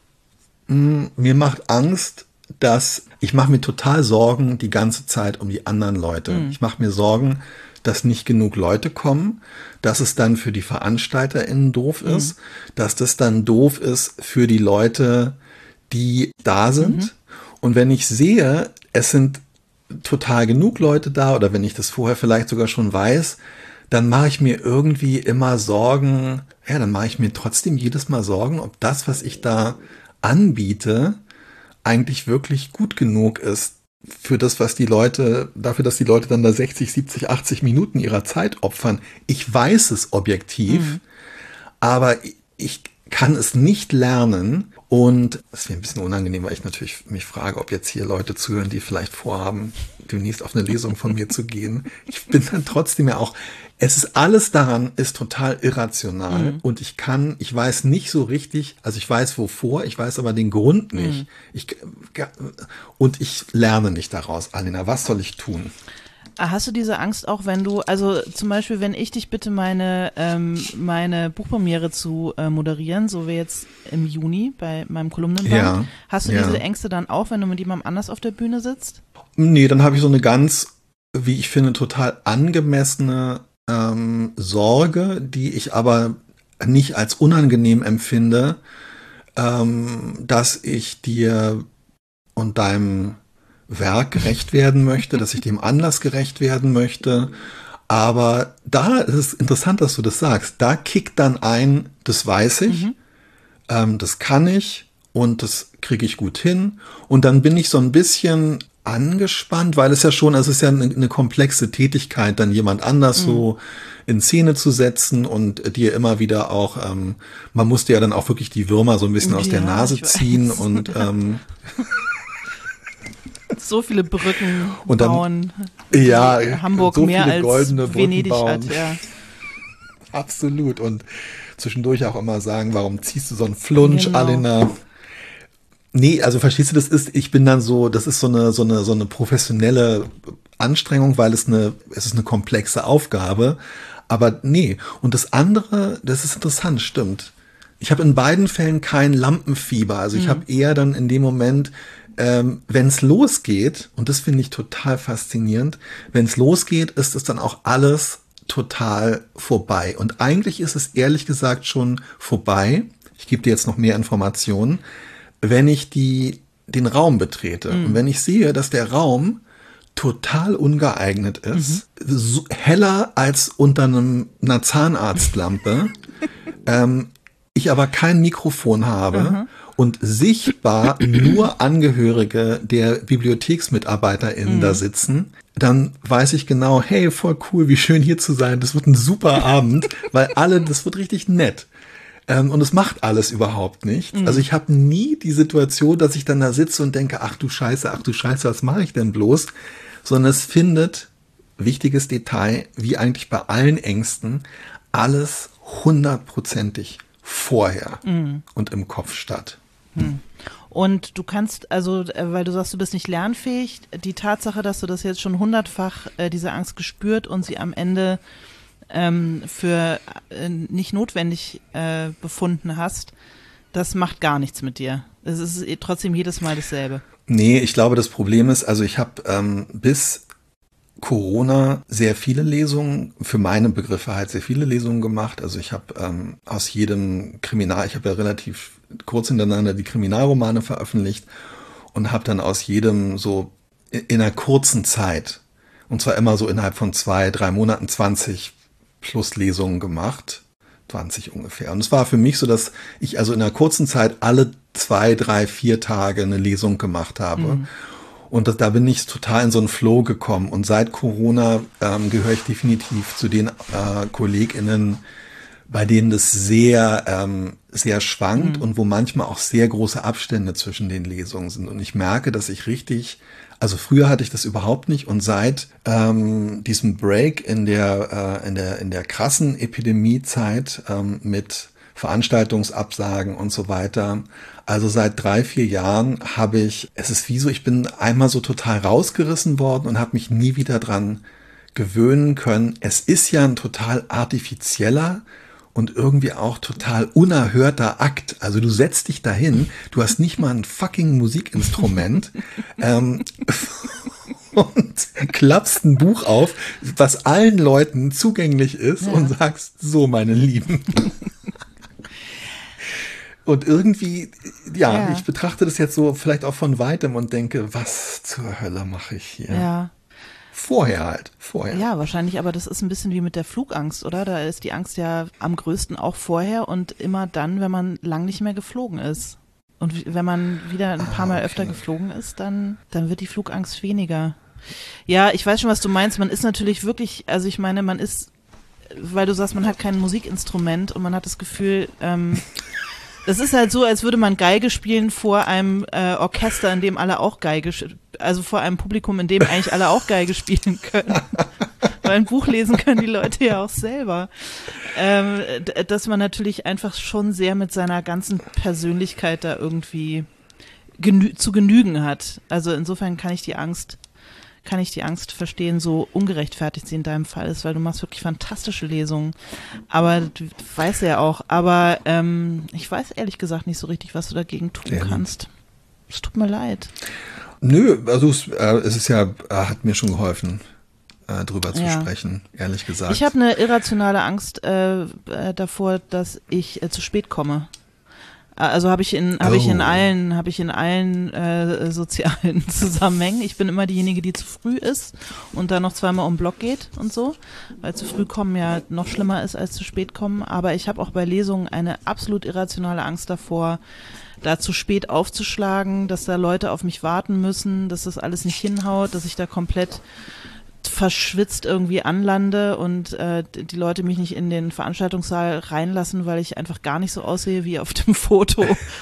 mh, mir macht Angst, dass, ich mache mir total Sorgen die ganze Zeit um die anderen Leute. Mhm. Ich mache mir Sorgen, dass nicht genug Leute kommen, dass es dann für die VeranstalterInnen doof ist, mhm. dass das dann doof ist für die Leute, die da sind. Mhm. Und wenn ich sehe, es sind total genug Leute da oder wenn ich das vorher vielleicht sogar schon weiß, dann mache ich mir irgendwie immer Sorgen, ja, dann mache ich mir trotzdem jedes Mal Sorgen, ob das, was ich da anbiete, eigentlich wirklich gut genug ist für das, was die Leute, dafür, dass die Leute dann da sechzig, siebzig, achtzig Minuten ihrer Zeit opfern. Ich weiß es objektiv, mhm. aber ich kann es nicht lernen und es wäre ein bisschen unangenehm, weil ich natürlich mich frage, ob jetzt hier Leute zuhören, die vielleicht vorhaben, demnächst auf eine Lesung von mir zu gehen. Ich bin dann trotzdem ja auch, es ist alles daran, ist total irrational mhm. und ich kann, ich weiß nicht so richtig, also ich weiß wovor, ich weiß aber den Grund nicht. Mhm. Ich, und ich lerne nicht daraus, Alina. Was soll ich tun? Hast du diese Angst auch, wenn du, also zum Beispiel, wenn ich dich bitte, meine ähm, meine Buchpremiere zu äh, moderieren, so wie jetzt im Juni bei meinem Kolumnenband, ja, hast du ja. diese Ängste dann auch, wenn du mit jemandem anders auf der Bühne sitzt? Nee, dann habe ich so eine ganz, wie ich finde, total angemessene ähm, Sorge, die ich aber nicht als unangenehm empfinde, ähm, dass ich dir und deinem Werk gerecht werden möchte, dass ich dem Anlass gerecht werden möchte. Aber da ist es interessant, dass du das sagst. Da kickt dann ein, das weiß ich, mhm. ähm, das kann ich und das kriege ich gut hin. Und dann bin ich so ein bisschen angespannt, weil es ja schon, also es ist ja eine, eine komplexe Tätigkeit, dann jemand anders mhm. so in Szene zu setzen und dir immer wieder auch, ähm, man musste ja dann auch wirklich die Würmer so ein bisschen ja, aus der Nase ziehen weiß. und ähm, so viele Brücken und dann, bauen, ja, Hamburg so mehr viele als goldene Venedig bauen. hat. Ja. Absolut. Und zwischendurch auch immer sagen, warum ziehst du so einen Flunsch, genau. Alena? Nee, also verstehst du, das ist, ich bin dann so, das ist so eine, so eine, so eine professionelle Anstrengung, weil es eine, es ist eine komplexe Aufgabe. Aber nee. Und das andere, das ist interessant, stimmt. Ich habe in beiden Fällen kein Lampenfieber. Also ich mhm. habe eher dann in dem Moment, ähm, wenn es losgeht, und das finde ich total faszinierend, wenn es losgeht, ist es dann auch alles total vorbei. Und eigentlich ist es ehrlich gesagt schon vorbei. Ich gebe dir jetzt noch mehr Informationen. Wenn ich die, den Raum betrete mhm. und wenn ich sehe, dass der Raum total ungeeignet ist, mhm. so heller als unter einem, einer Zahnarztlampe, ähm, ich aber kein Mikrofon habe mhm. und sichtbar nur Angehörige der BibliotheksmitarbeiterInnen mhm. da sitzen, dann weiß ich genau, hey, voll cool, wie schön hier zu sein, das wird ein super Abend, weil alle, das wird richtig nett. Ähm, und es macht alles überhaupt nicht. Mhm. Also ich habe nie die Situation, dass ich dann da sitze und denke, ach du Scheiße, ach du Scheiße, was mache ich denn bloß? Sondern es findet, wichtiges Detail, wie eigentlich bei allen Ängsten, alles hundertprozentig vorher mhm. und im Kopf statt. Mhm. Und du kannst, also, weil du sagst, du bist nicht lernfähig, die Tatsache, dass du das jetzt schon hundertfach, äh, diese Angst gespürt und sie am Ende ähm, für äh, nicht notwendig äh, befunden hast, das macht gar nichts mit dir. Es ist trotzdem jedes Mal dasselbe. Nee, ich glaube, das Problem ist, also ich habe ähm, bis Corona sehr viele Lesungen, für meine Begriffe halt sehr viele Lesungen gemacht. Also ich habe ähm, aus jedem Kriminal, ich habe ja relativ kurz hintereinander die Kriminalromane veröffentlicht und habe dann aus jedem so in, in einer kurzen Zeit, und zwar immer so innerhalb von zwei, drei Monaten zwanzig plus Lesungen gemacht. zwanzig ungefähr. Und es war für mich so, dass ich also in einer kurzen Zeit alle zwei, drei, vier Tage eine Lesung gemacht habe. Mhm. Und das, da bin ich total in so einen Flow gekommen. Und seit Corona ähm, gehöre ich definitiv zu den äh, KollegInnen, bei denen das sehr, ähm, sehr schwankt mhm. und wo manchmal auch sehr große Abstände zwischen den Lesungen sind. Und ich merke, dass ich richtig, also früher hatte ich das überhaupt nicht. Und seit ähm, diesem Break in der, äh, in der, in der krassen Epidemiezeit ähm, mit Veranstaltungsabsagen und so weiter. Also seit drei, vier Jahren habe ich, es ist wie so, ich bin einmal so total rausgerissen worden und habe mich nie wieder dran gewöhnen können. Es ist ja ein total artifizieller und irgendwie auch total unerhörter Akt. Also du setzt dich dahin, du hast nicht mal ein fucking Musikinstrument ähm, und klappst ein Buch auf, was allen Leuten zugänglich ist ja. und sagst, so meine Lieben. Und irgendwie, ja, ja, ich betrachte das jetzt so vielleicht auch von Weitem und denke, was zur Hölle mache ich hier? Ja. Vorher halt, vorher. Ja, wahrscheinlich, aber das ist ein bisschen wie mit der Flugangst, oder? Da ist die Angst ja am größten auch vorher und immer dann, wenn man lang nicht mehr geflogen ist. Und wenn man wieder ein paar ah, Mal okay. öfter geflogen ist, dann, dann wird die Flugangst weniger. Ja, ich weiß schon, was du meinst. Man ist natürlich wirklich, also ich meine, man ist, weil du sagst, man hat kein Musikinstrument und man hat das Gefühl, ähm, das ist halt so, als würde man Geige spielen vor einem äh, Orchester, in dem alle auch Geige, also vor einem Publikum, in dem eigentlich alle auch Geige spielen können. Weil ein Buch lesen können die Leute ja auch selber. Ähm, dass man natürlich einfach schon sehr mit seiner ganzen Persönlichkeit da irgendwie genü- zu genügen hat. Also insofern kann ich die Angst kann ich die Angst verstehen, so ungerechtfertigt sie in deinem Fall ist, weil du machst wirklich fantastische Lesungen. Aber du weißt ja auch, aber ähm, ich weiß ehrlich gesagt nicht so richtig, was du dagegen tun ja. kannst. Es tut mir leid. Nö, also es, äh, es ist ja, äh, hat mir schon geholfen, äh, drüber zu ja. sprechen, ehrlich gesagt. Ich habe eine irrationale Angst äh, äh, davor, dass ich äh, zu spät komme. Also habe ich in habe oh. ich in allen habe ich in allen äh, sozialen Zusammenhängen. Ich bin immer diejenige, die zu früh ist und dann noch zweimal um den Block geht und so, weil zu früh kommen ja noch schlimmer ist als zu spät kommen. Aber ich habe auch bei Lesungen eine absolut irrationale Angst davor, da zu spät aufzuschlagen, dass da Leute auf mich warten müssen, dass das alles nicht hinhaut, dass ich da komplett verschwitzt irgendwie anlande und äh, die Leute mich nicht in den Veranstaltungssaal reinlassen, weil ich einfach gar nicht so aussehe wie auf dem Foto.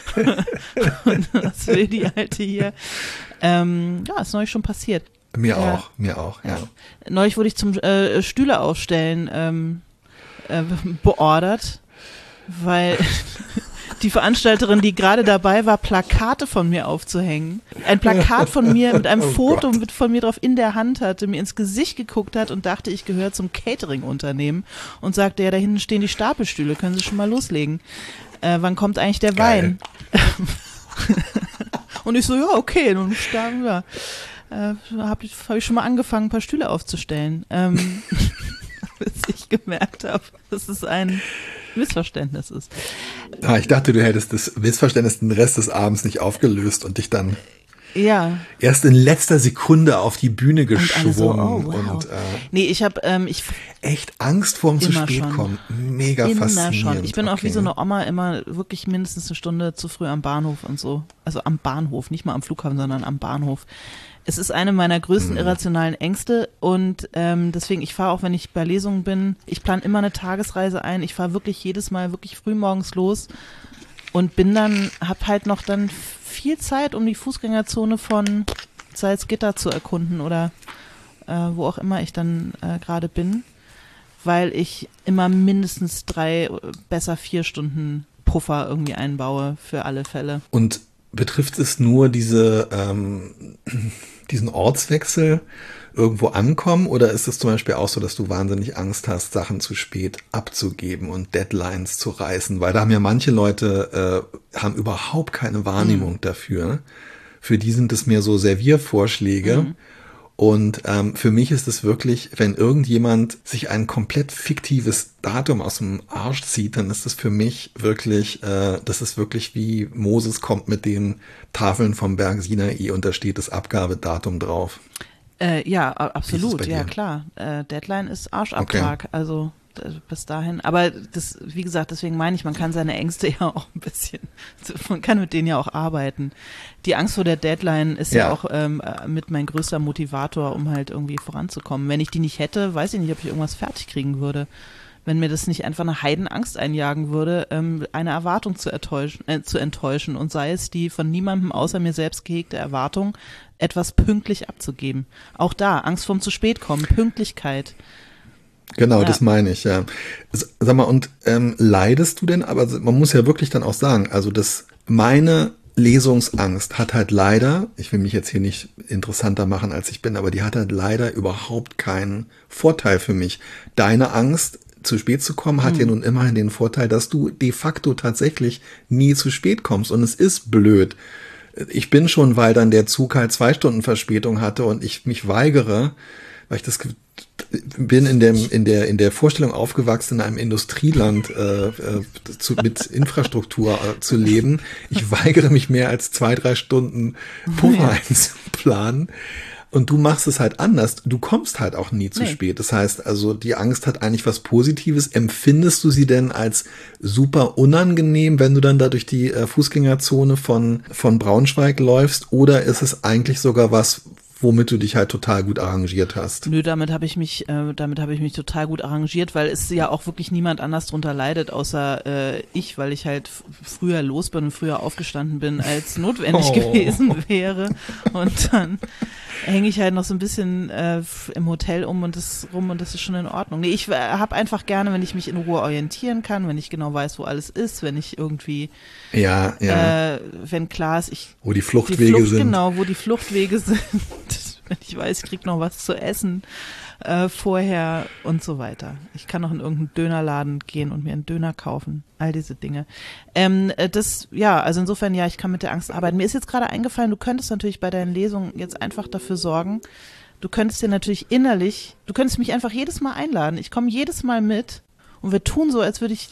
Und was will die Alte hier? Ähm, ja, ist neulich schon passiert. Mir ja. auch, mir auch, ja. ja. Neulich wurde ich zum äh, Stühle aufstellen ähm, äh, beordert, weil die Veranstalterin, die gerade dabei war, Plakate von mir aufzuhängen. Ein Plakat von mir mit einem oh Foto mit von mir drauf in der Hand hatte, mir ins Gesicht geguckt hat und dachte, ich gehöre zum Catering-Unternehmen und sagte, ja, da hinten stehen die Stapelstühle, können Sie schon mal loslegen. Äh, wann kommt eigentlich der Geil. Wein? Und ich so, ja, okay, nun starten wir. Äh, habe ich, hab ich schon mal angefangen, ein paar Stühle aufzustellen. Ähm, bis ich gemerkt habe, dass es ein Missverständnis ist. Ah, ich dachte, du hättest das Missverständnis den Rest des Abends nicht aufgelöst und dich dann ja. erst in letzter Sekunde auf die Bühne geschwungen. So, oh, wow. und, äh, nee, ich habe ähm, ich echt Angst vorm zu spät schon. kommen. Mega immer faszinierend. Schon. Ich bin okay. auch wie so eine Oma immer wirklich mindestens eine Stunde zu früh am Bahnhof und so. Also am Bahnhof, nicht mal am Flughafen, sondern am Bahnhof. Es ist eine meiner größten mhm. irrationalen Ängste und ähm, deswegen, ich fahre auch, wenn ich bei Lesungen bin, ich plane immer eine Tagesreise ein. Ich fahre wirklich jedes Mal wirklich früh morgens los und bin dann, hab halt noch dann viel Zeit, um die Fußgängerzone von Salzgitter zu erkunden oder äh, wo auch immer ich dann äh, gerade bin, weil ich immer mindestens drei, besser vier Stunden Puffer irgendwie einbaue für alle Fälle. Und betrifft es nur diese ähm, diesen Ortswechsel irgendwo ankommen oder ist es zum Beispiel auch so, dass du wahnsinnig Angst hast, Sachen zu spät abzugeben und Deadlines zu reißen? Weil da haben ja manche Leute äh, haben überhaupt keine Wahrnehmung mhm. dafür. Für die sind es mehr so Serviervorschläge. Mhm. Und ähm, für mich ist es wirklich, wenn irgendjemand sich ein komplett fiktives Datum aus dem Arsch zieht, dann ist das für mich wirklich, äh, das ist wirklich wie Moses kommt mit den Tafeln vom Berg Sinai und da steht das Abgabedatum drauf. Äh, ja, absolut, ja klar. Äh, Deadline ist Arschabtrag, okay. Also äh, bis dahin. Aber das, wie gesagt, deswegen meine ich, man kann seine Ängste ja auch ein bisschen, man kann mit denen ja auch arbeiten. Die Angst vor der Deadline ist ja, ja auch ähm, mit mein größter Motivator, um halt irgendwie voranzukommen. Wenn ich die nicht hätte, weiß ich nicht, ob ich irgendwas fertig kriegen würde. Wenn mir das nicht einfach eine Heidenangst einjagen würde, ähm, eine Erwartung zu enttäuschen, äh, zu enttäuschen und sei es die von niemandem außer mir selbst gehegte Erwartung, etwas pünktlich abzugeben. Auch da, Angst vorm zu spät kommen, Pünktlichkeit. Genau, ja. Das meine ich, ja. Sag mal, und ähm, leidest du denn, aber man muss ja wirklich dann auch sagen, also das, meine Lesungsangst hat halt leider, ich will mich jetzt hier nicht interessanter machen, als ich bin, aber die hat halt leider überhaupt keinen Vorteil für mich. Deine Angst, zu spät zu kommen, hat hm. ja nun immerhin den Vorteil, dass du de facto tatsächlich nie zu spät kommst und es ist blöd. Ich bin schon, weil dann der Zug halt zwei Stunden Verspätung hatte und ich mich weigere, weil ich das bin in dem in der in der Vorstellung aufgewachsen, in einem Industrieland äh, äh, zu, mit Infrastruktur äh, zu leben. Ich weigere mich mehr als zwei drei Stunden Puffer einzuplanen. Und du machst es halt anders. Du kommst halt auch nie zu nee. spät. Das heißt also, die Angst hat eigentlich was Positives. Empfindest du sie denn als super unangenehm, wenn du dann da durch die äh, Fußgängerzone von, von Braunschweig läufst? Oder ist es eigentlich sogar was, womit du dich halt total gut arrangiert hast? Nö, damit habe ich mich, äh, damit habe ich mich total gut arrangiert, weil es ja auch wirklich niemand anders drunter leidet, außer äh, ich, weil ich halt f- früher los bin und früher aufgestanden bin, als notwendig oh. gewesen wäre. Und dann hänge ich halt noch so ein bisschen äh, im Hotel um und das rum und das ist schon in Ordnung. Nee, ich äh, habe einfach gerne, wenn ich mich in Ruhe orientieren kann, wenn ich genau weiß, wo alles ist, wenn ich irgendwie, ja, ja. Äh, wenn klar ist, ich wo die Fluchtwege die Flucht, sind. Genau, wo die Fluchtwege sind. Wenn ich weiß, ich krieg noch was zu essen äh, vorher und so weiter. Ich kann noch in irgendeinen Dönerladen gehen und mir einen Döner kaufen. All diese Dinge. Ähm, das, ja, also insofern, ja, ich kann mit der Angst arbeiten. Mir ist jetzt gerade eingefallen, du könntest natürlich bei deinen Lesungen jetzt einfach dafür sorgen, du könntest dir natürlich innerlich, du könntest mich einfach jedes Mal einladen. Ich komme jedes Mal mit und wir tun so, als würde ich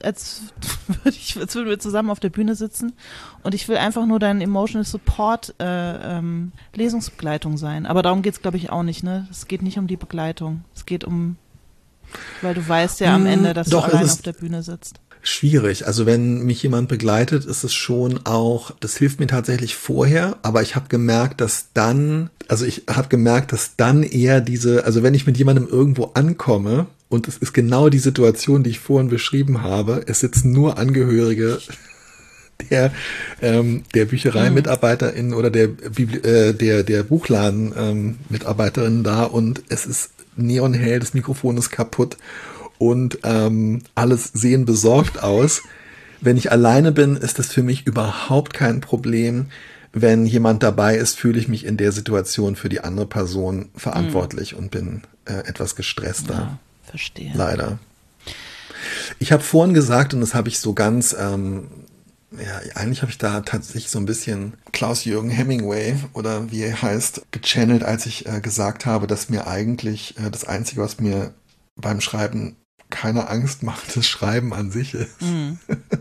als, würde ich, als würden wir zusammen auf der Bühne sitzen und ich will einfach nur dein Emotional Support äh, ähm, Lesungsbegleitung sein. Aber darum geht's, glaube ich, auch nicht, ne? Es geht nicht um die Begleitung. Es geht um, weil du weißt ja am Ende, dass Doch, du allein es ist auf der Bühne sitzt. Schwierig. Also wenn mich jemand begleitet, ist es schon auch, das hilft mir tatsächlich vorher, aber ich habe gemerkt, dass dann, also ich habe gemerkt, dass dann eher diese, also wenn ich mit jemandem irgendwo ankomme und es ist genau die Situation, die ich vorhin beschrieben habe, es sitzen nur Angehörige der, ähm, der Büchereimitarbeiterin oder der, äh, der, der Buchladen-Mitarbeiterin ähm, da und es ist neonhell, das Mikrofon ist kaputt. Und ähm, alles sehen besorgt aus. Wenn ich alleine bin, ist das für mich überhaupt kein Problem. Wenn jemand dabei ist, fühle ich mich in der Situation für die andere Person verantwortlich mm. und bin äh, etwas gestresster. Ja, verstehe. Leider. Ich habe vorhin gesagt, und das habe ich so ganz, ähm, ja, eigentlich habe ich da tatsächlich so ein bisschen Klaus-Jürgen Hemingway oder wie er heißt, gechannelt, als ich äh, gesagt habe, dass mir eigentlich äh, das Einzige, was mir beim Schreiben keine Angst macht, das Schreiben an sich ist. Mm.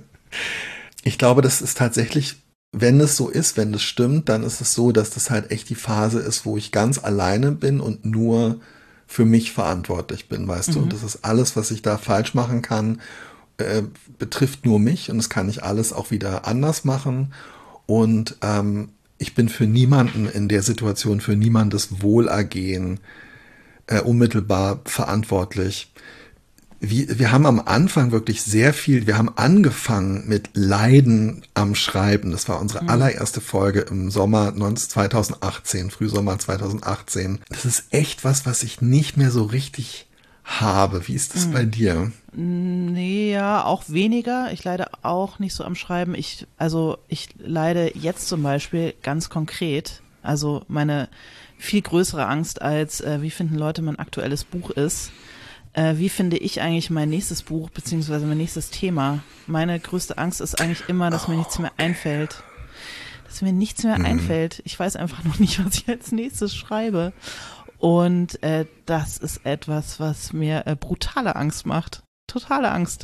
Ich glaube, das ist tatsächlich, wenn es so ist, wenn das stimmt, dann ist es so, dass das halt echt die Phase ist, wo ich ganz alleine bin und nur für mich verantwortlich bin, weißt mhm. du? Und das ist alles, was ich da falsch machen kann, äh, betrifft nur mich und das kann ich alles auch wieder anders machen. Und ähm, ich bin für niemanden in der Situation, für niemandes Wohlergehen äh, unmittelbar verantwortlich. Wie, wir haben am Anfang wirklich sehr viel, wir haben angefangen mit Leiden am Schreiben. Das war unsere mhm. allererste Folge im Sommer zweitausendachtzehn, Frühsommer zweitausendachtzehn. Das ist echt was, was ich nicht mehr so richtig habe. Wie ist das mhm. bei dir? Nee, ja, auch weniger. Ich leide auch nicht so am Schreiben. Ich, also ich leide jetzt zum Beispiel ganz konkret. Also meine viel größere Angst als, äh, wie finden Leute mein aktuelles Buch ist, Äh, wie finde ich eigentlich mein nächstes Buch, beziehungsweise mein nächstes Thema? Meine größte Angst ist eigentlich immer, dass mir nichts mehr einfällt. Dass mir nichts mehr mhm. einfällt. Ich weiß einfach noch nicht, was ich als nächstes schreibe. Und äh, das ist etwas, was mir äh, brutale Angst macht. Totale Angst.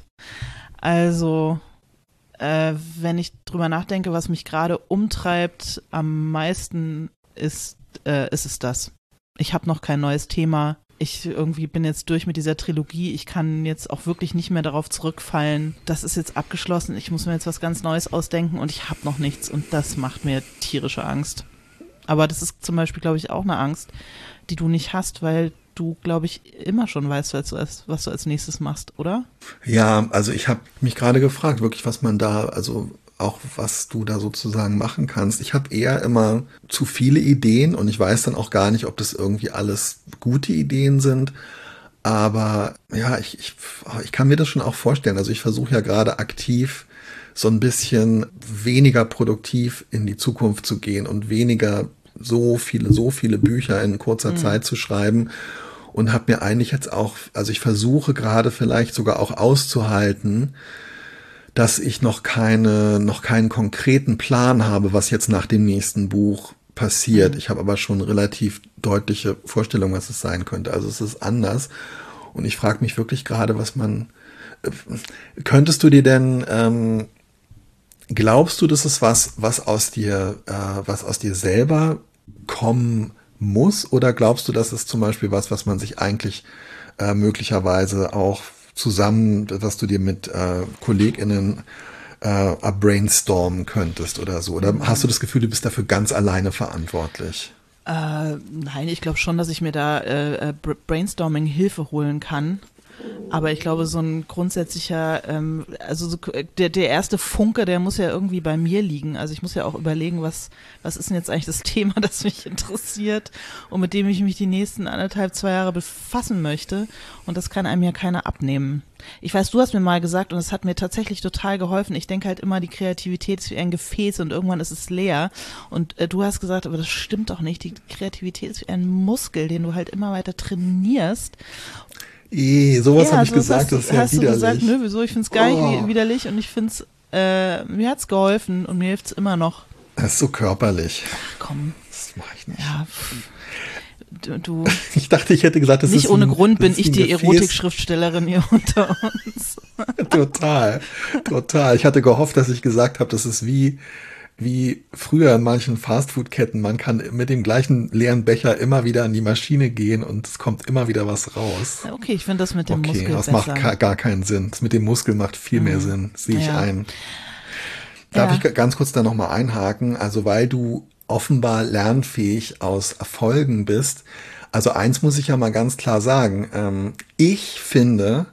Also, äh, wenn ich drüber nachdenke, was mich gerade umtreibt, am meisten ist, äh, ist es das. Ich habe noch kein neues Thema. Ich irgendwie bin jetzt durch mit dieser Trilogie. Ich kann jetzt auch wirklich nicht mehr darauf zurückfallen. Das ist jetzt abgeschlossen. Ich muss mir jetzt was ganz Neues ausdenken und ich habe noch nichts. Und das macht mir tierische Angst. Aber das ist zum Beispiel, glaube ich, auch eine Angst, die du nicht hast, weil du, glaube ich, immer schon weißt, was du als, was du als nächstes machst, oder? Ja, also ich habe mich gerade gefragt, wirklich, was man da, also auch was du da sozusagen machen kannst. Ich habe eher immer zu viele Ideen und ich weiß dann auch gar nicht, ob das irgendwie alles gute Ideen sind. Aber ja, ich, ich, ich kann mir das schon auch vorstellen. Also ich versuche ja gerade aktiv so ein bisschen weniger produktiv in die Zukunft zu gehen und weniger so viele, so viele Bücher in kurzer mhm. Zeit zu schreiben. Und habe mir eigentlich jetzt auch, also ich versuche gerade vielleicht sogar auch auszuhalten, dass ich noch keine, noch keinen konkreten Plan habe, was jetzt nach dem nächsten Buch passiert. Ich habe aber schon relativ deutliche Vorstellungen, was es sein könnte. Also es ist anders. Und ich frage mich wirklich gerade, was man, äh, könntest du dir denn, ähm, glaubst du, das ist was, was aus dir, äh, was aus dir selber kommen muss? Oder glaubst du, das ist zum Beispiel was, was man sich eigentlich äh, möglicherweise auch zusammen, was du dir mit äh, KollegInnen äh, brainstormen könntest oder so? Oder hast du das Gefühl, du bist dafür ganz alleine verantwortlich? Äh, nein, ich glaube schon, dass ich mir da äh, Brainstorming Hilfe holen kann. Aber ich glaube, so ein grundsätzlicher, ähm, also so, der, der erste Funke, der muss ja irgendwie bei mir liegen. Also ich muss ja auch überlegen, was, was ist denn jetzt eigentlich das Thema, das mich interessiert und mit dem ich mich die nächsten anderthalb, zwei Jahre befassen möchte. Und das kann einem ja keiner abnehmen. Ich weiß, du hast mir mal gesagt, und es hat mir tatsächlich total geholfen, ich denke halt immer, die Kreativität ist wie ein Gefäß und irgendwann ist es leer. Und äh, du hast gesagt, aber das stimmt doch nicht. Die Kreativität ist wie ein Muskel, den du halt immer weiter trainierst. Eh, sowas ja, habe ich so gesagt, das ist ja hast widerlich. Du gesagt, nö, wieso, ich finde es gar oh. nicht widerlich und ich finde es, äh, mir hat's geholfen und mir hilft's immer noch. Das ist so körperlich. Ach komm. Das mache ich nicht. Ja, du, du Ich dachte, ich hätte gesagt, das nicht ist ohne ein, Grund bin ich die Gefäß. Erotikschriftstellerin hier unter uns. Total, total. Ich hatte gehofft, dass ich gesagt habe, das ist wie, wie früher in manchen Fastfood-Ketten. Man kann mit dem gleichen leeren Becher immer wieder an die Maschine gehen und es kommt immer wieder was raus. Okay, ich finde das mit dem Okay, Muskel das besser. macht ka- gar keinen Sinn. Das mit dem Muskel macht viel mehr Sinn. Das sehe ich Ja. ein. Darf Ja. ich ga- ganz kurz da nochmal einhaken? Also weil du offenbar lernfähig aus Erfolgen bist. Also eins muss ich ja mal ganz klar sagen. Ähm, ich finde,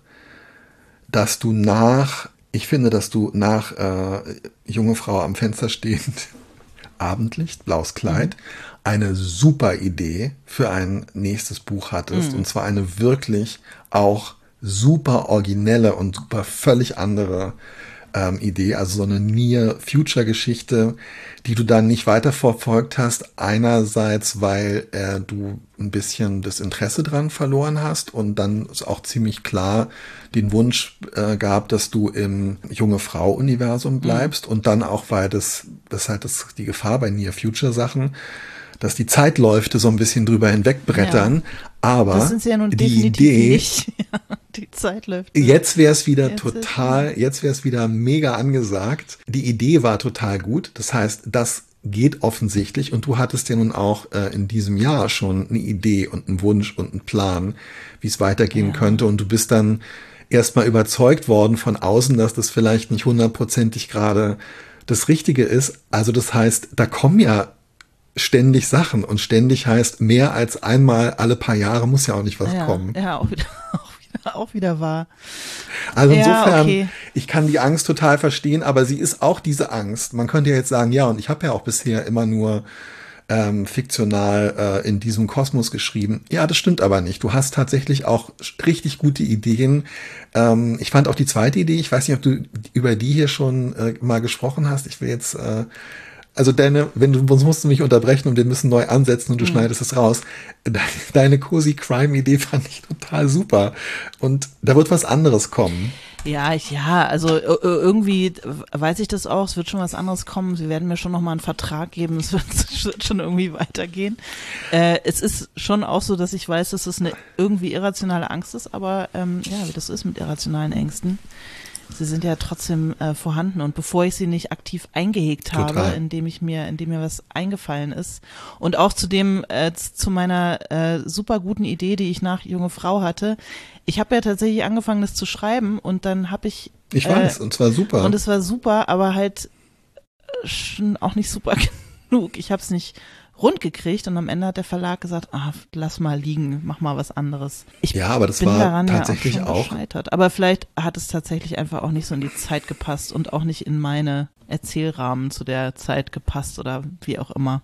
dass du nach, ich finde, dass du nach äh, junge Frau am Fenster stehend, Abendlicht, blaues Kleid, eine super Idee für ein nächstes Buch hattest. Und zwar eine wirklich auch super originelle und super völlig andere ähm, Idee, also so eine Near-Future-Geschichte, die du dann nicht weiterverfolgt hast. Einerseits, weil äh, du ein bisschen das Interesse dran verloren hast und dann ist auch ziemlich klar den Wunsch äh, gab, dass du im Junge-Frau-Universum bleibst und dann auch, weil das, das ist halt das, die Gefahr bei Near-Future-Sachen, dass die Zeitläufe so ein bisschen drüber hinwegbrettern, aber Das sind sie ja nun die definitiv Idee, nicht. Die Zeit läuft. jetzt wäre es wieder Jetzt total, jetzt wäre es wieder mega angesagt. Die Idee war total gut, das heißt, das geht offensichtlich und du hattest ja nun auch äh, in diesem Jahr schon eine Idee und einen Wunsch und einen Plan, wie es weitergehen Ja. könnte und du bist dann erstmal überzeugt worden von außen, dass das vielleicht nicht hundertprozentig gerade das Richtige ist. Also das heißt, da kommen ja ständig Sachen und ständig heißt mehr als einmal alle paar Jahre muss ja auch nicht was ja, kommen. Ja, auch wieder, auch wieder, auch wieder wahr. Also Ja, insofern, okay. ich kann die Angst total verstehen, aber sie ist auch diese Angst. Man könnte ja jetzt sagen, ja, und ich habe ja auch bisher immer nur ähm, fiktional äh, in diesem Kosmos geschrieben. Ja, das stimmt aber nicht. Du hast tatsächlich auch richtig gute Ideen. Ähm, ich fand auch die zweite Idee, ich weiß nicht, ob du über die hier schon äh, mal gesprochen hast. Ich will jetzt äh, Also deine, wenn du, sonst musst du mich unterbrechen und wir müssen neu ansetzen und du schneidest es raus. Deine, deine Cozy Crime Idee fand ich total super. Und da wird was anderes kommen. Ja, ich, ja, also äh, irgendwie weiß ich das auch, es wird schon was anderes kommen, sie werden mir schon nochmal einen Vertrag geben, es wird, es wird schon irgendwie weitergehen. Äh, es ist schon auch so, dass ich weiß, dass es eine irgendwie irrationale Angst ist, aber ähm, ja, wie das ist mit irrationalen Ängsten. Sie sind ja trotzdem äh, vorhanden und bevor ich sie nicht aktiv eingehegt habe, Total. indem ich mir, indem mir was eingefallen ist und auch zu dem, äh, zu meiner äh, super guten Idee, die ich nach Junge Frau hatte. Ich habe ja tatsächlich angefangen, das zu schreiben und dann habe ich Ich äh, weiß, und zwar super. und es war super, aber halt äh, schon auch nicht super genug. Ich habe es nicht rund gekriegt und am Ende hat der Verlag gesagt, ah, lass mal liegen, mach mal was anderes. Ich Ja, aber das bin war daran tatsächlich ja auch, schon auch- gescheitert. Aber vielleicht hat es tatsächlich einfach auch nicht so in die Zeit gepasst und auch nicht in meine Erzählrahmen zu der Zeit gepasst oder wie auch immer.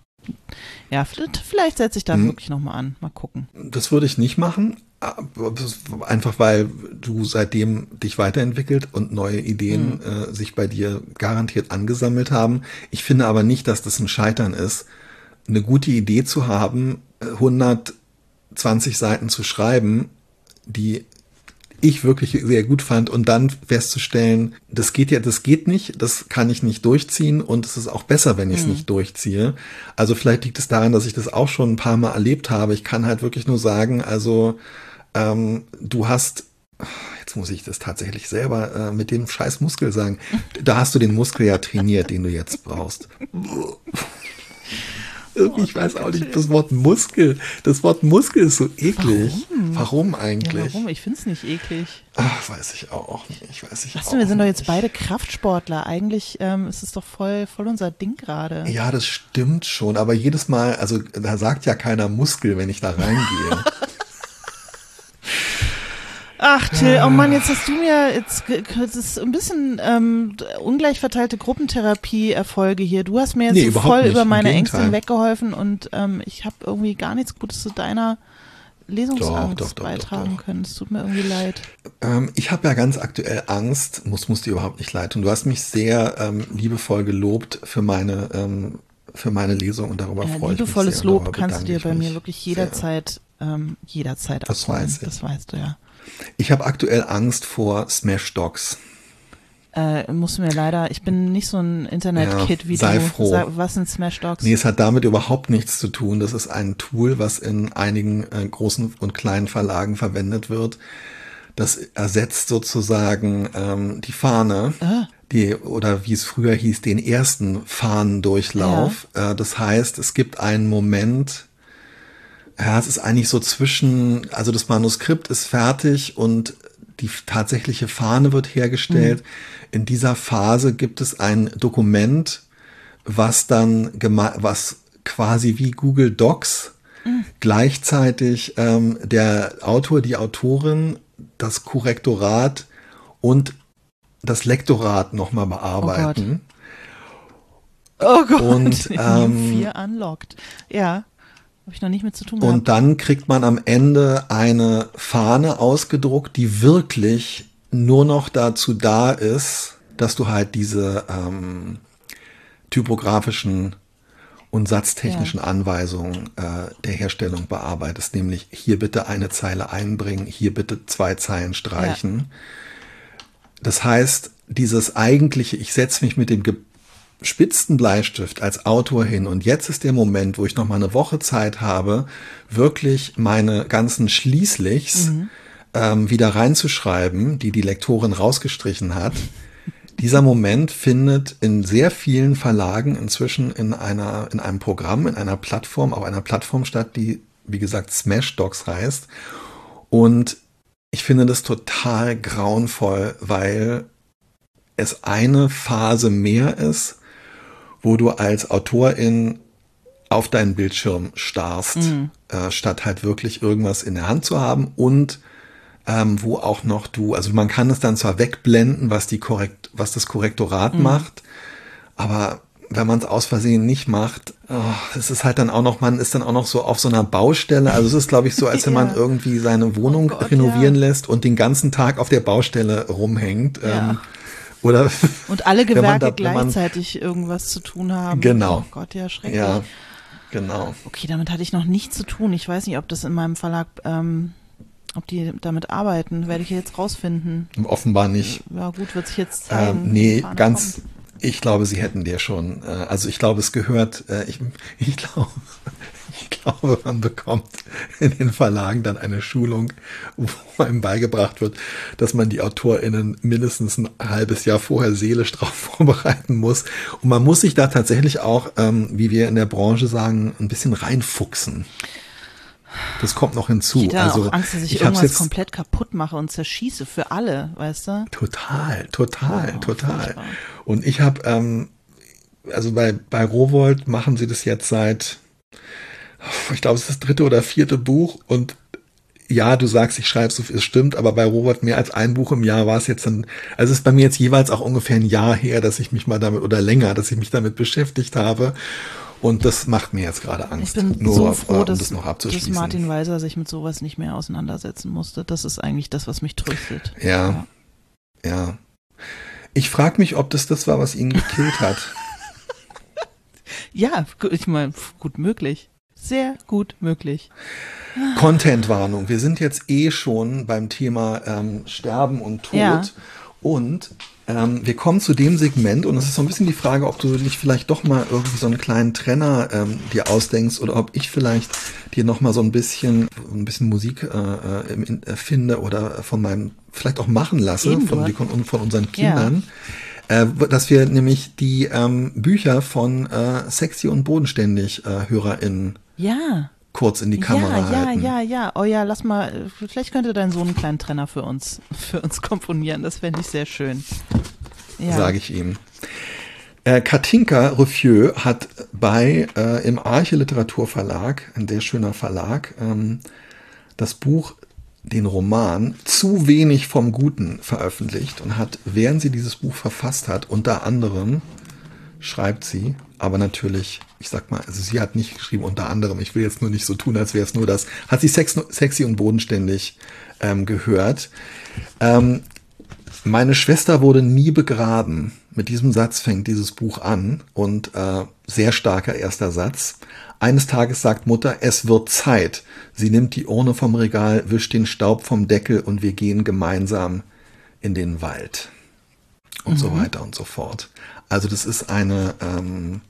Ja, vielleicht, vielleicht setze ich da Hm. wirklich nochmal an. Mal gucken. Das würde ich nicht machen. aber das- Einfach weil du seitdem dich weiterentwickelt und neue Ideen äh, sich bei dir garantiert angesammelt haben. Ich finde aber nicht, dass das ein Scheitern ist, eine gute Idee zu haben, äh, hundertzwanzig Seiten zu schreiben, die ich wirklich sehr gut fand und dann festzustellen, das geht ja, das geht nicht, das kann ich nicht durchziehen und es ist auch besser, wenn ich es nicht durchziehe. Also vielleicht liegt es daran, dass ich das auch schon ein paar Mal erlebt habe. Ich kann halt wirklich nur sagen, also ähm, du hast, jetzt muss ich das tatsächlich selber äh, mit dem scheiß Muskel sagen, da hast du den Muskel ja trainiert, den du jetzt brauchst. Irgendwie, ich weiß auch nicht, das Wort Muskel, das Wort Muskel ist so eklig. Warum, warum Ja, eigentlich? warum? Ich finde es nicht eklig. Ach, weiß ich auch nicht. Ich weiß ich Weißt auch du, wir sind doch nicht. jetzt beide Kraftsportler. Eigentlich ähm, ist es doch voll, voll unser Ding gerade. Ja, das stimmt schon, aber jedes Mal, also da sagt ja keiner Muskel, wenn ich da reingehe. Ach, Till, oh Mann, jetzt hast du mir, jetzt, das ist ein bisschen ähm, ungleich verteilte Gruppentherapie-Erfolge hier. Du hast mir jetzt Nee, so überhaupt voll nicht, über im meine Gegenteil. Ängste weggeholfen und ähm, ich habe irgendwie gar nichts Gutes zu deiner Lesungsangst Doch, doch, doch, beitragen doch, doch. können. Es tut mir irgendwie leid. ähm, ich habe ja ganz aktuell Angst, muss, muss dir überhaupt nicht leid tun. Du hast mich sehr ähm, liebevoll gelobt für meine, ähm, für meine Lesung und darüber Äh, freue ich mich liebevolles sehr. Lob Darüber kannst du bedanke dir ich bei mir mich wirklich sehr. jederzeit, ähm, jederzeit Das abholen. weiß ich. Das weißt du ja. Ich habe aktuell Angst vor Smash Dogs. Äh, muss mir leider, ich bin nicht so ein Internet-Kid Ja, wie sei du. froh. Sa- Was sind Smash Dogs? Nee, es hat damit überhaupt nichts zu tun. Das ist ein Tool, was in einigen äh, großen und kleinen Verlagen verwendet wird. Das ersetzt sozusagen ähm, die Fahne, Ah. die, oder wie es früher hieß, den ersten Fahnendurchlauf. Äh, das heißt, es gibt einen Moment, ja, es ist eigentlich so zwischen, also das Manuskript ist fertig und die tatsächliche Fahne wird hergestellt. Mhm. In dieser Phase gibt es ein Dokument, was dann geme- was quasi wie Google Docs mhm. gleichzeitig ähm, der Autor, die Autorin, das Korrektorat und das Lektorat nochmal bearbeiten. Oh Gott, oh Gott. Und ähm, vier unlocked. Ja. Habe ich noch nicht mit zu tun gehabt. Und dann kriegt man am Ende eine Fahne ausgedruckt, die wirklich nur noch dazu da ist, dass du halt diese ähm, typografischen und satztechnischen ja. Anweisungen äh, der Herstellung bearbeitest. Nämlich hier bitte eine Zeile einbringen, hier bitte zwei Zeilen streichen. Ja. Das heißt, dieses eigentliche, ich setze mich mit dem Ge- spitzten Bleistift als Autor hin und jetzt ist der Moment, wo ich noch mal eine Woche Zeit habe, wirklich meine ganzen Schließlichs mhm. ähm, wieder reinzuschreiben, die die Lektorin rausgestrichen hat. Dieser Moment findet in sehr vielen Verlagen inzwischen in einer in einem Programm, in einer Plattform, auf einer Plattform statt, die wie gesagt Smash Docs heißt. Und ich finde das total grauenvoll, weil es eine Phase mehr ist, wo du als Autorin auf deinen Bildschirm starrst, mhm. äh, statt halt wirklich irgendwas in der Hand zu haben und ähm, wo auch noch du, also man kann es dann zwar wegblenden, was die Korrekt, was das Korrektorat mhm. macht, aber wenn man es aus Versehen nicht macht, oh, es ist halt dann auch noch, man ist dann auch noch so auf so einer Baustelle, also es ist glaube ich so, als wenn ja. man irgendwie seine Wohnung oh Gott, renovieren ja. lässt und den ganzen Tag auf der Baustelle rumhängt. Ja. Ähm, Oder und alle Gewerke da, gleichzeitig man, irgendwas zu tun haben. Genau. Oh Gott, ja, schrecklich. Ja, genau. Okay, damit hatte ich noch nichts zu tun. Ich weiß nicht, ob das in meinem Verlag, ähm, ob die damit arbeiten. Werde ich jetzt rausfinden. Offenbar nicht. Ja gut, wird sich jetzt zeigen. Ähm, nee, ganz, kommt. Ich glaube, sie hätten dir schon, äh, also ich glaube, es gehört, äh, ich, ich glaube, ich glaube, man bekommt in den Verlagen dann eine Schulung, wo einem beigebracht wird, dass man die AutorInnen mindestens ein halbes Jahr vorher seelisch darauf vorbereiten muss. Und man muss sich da tatsächlich auch, ähm, wie wir in der Branche sagen, ein bisschen reinfuchsen. Das kommt noch hinzu. Ich hätte also auch Angst, dass ich, ich irgendwas jetzt komplett kaputt mache und zerschieße für alle, weißt du? Total, total, oh, total. Furchtbar. Und ich habe, ähm, also bei, bei Rowohlt machen sie das jetzt seit, ich glaube, es ist das dritte oder vierte Buch und ja, du sagst, ich schreibe so viel, es stimmt, aber bei Rowohlt mehr als ein Buch im Jahr war es jetzt dann, also es ist bei mir jetzt jeweils auch ungefähr ein Jahr her, dass ich mich mal damit, oder länger, dass ich mich damit beschäftigt habe. Und das macht mir jetzt gerade Angst. Ich bin nur, so froh, um dass, das noch dass Martin Weiser sich mit sowas nicht mehr auseinandersetzen musste. Das ist eigentlich das, was mich tröstet. Ja, ja. ja. Ich frage mich, ob das das war, was ihn gekillt hat. Ja, ich meine, gut möglich. Sehr gut möglich. Contentwarnung. Wir sind jetzt eh schon beim Thema ähm, Sterben und Tod. Ja. Und ähm, wir kommen zu dem Segment und es ist so ein bisschen die Frage, ob du nicht vielleicht doch mal irgendwie so einen kleinen Trenner ähm, dir ausdenkst oder ob ich vielleicht dir noch mal so ein bisschen ein bisschen Musik äh, im, äh, finde oder von meinem vielleicht auch machen lasse von, die, von, von unseren Kindern. Ja. Äh, dass wir nämlich die ähm, Bücher von äh, Sexy und Bodenständig äh, HörerInnen ja. kurz in die Kamera ja, ja, halten. Ja, ja, ja. Oh ja, lass mal, vielleicht könnte dein Sohn einen kleinen Trenner für uns, für uns komponieren. Das fände ich sehr schön. Ja. Sage ich ihm. Äh, Katinka Ruffieux hat bei äh, im Arche Literaturverlag, ein sehr schöner Verlag, ähm, das Buch, den Roman Zu wenig vom Guten veröffentlicht und hat, während sie dieses Buch verfasst hat, unter anderem schreibt sie, aber natürlich, ich sag mal, also sie hat nicht geschrieben unter anderem, ich will jetzt nur nicht so tun, als wäre es nur das, hat sie Sex, Sexy und Bodenständig ähm, gehört. Ähm, meine Schwester wurde nie begraben. Mit diesem Satz fängt dieses Buch an und äh, sehr starker erster Satz. Eines Tages sagt Mutter, es wird Zeit. Sie nimmt die Urne vom Regal, wischt den Staub vom Deckel und wir gehen gemeinsam in den Wald. und mhm. so weiter und so fort. Also das ist eine ähm,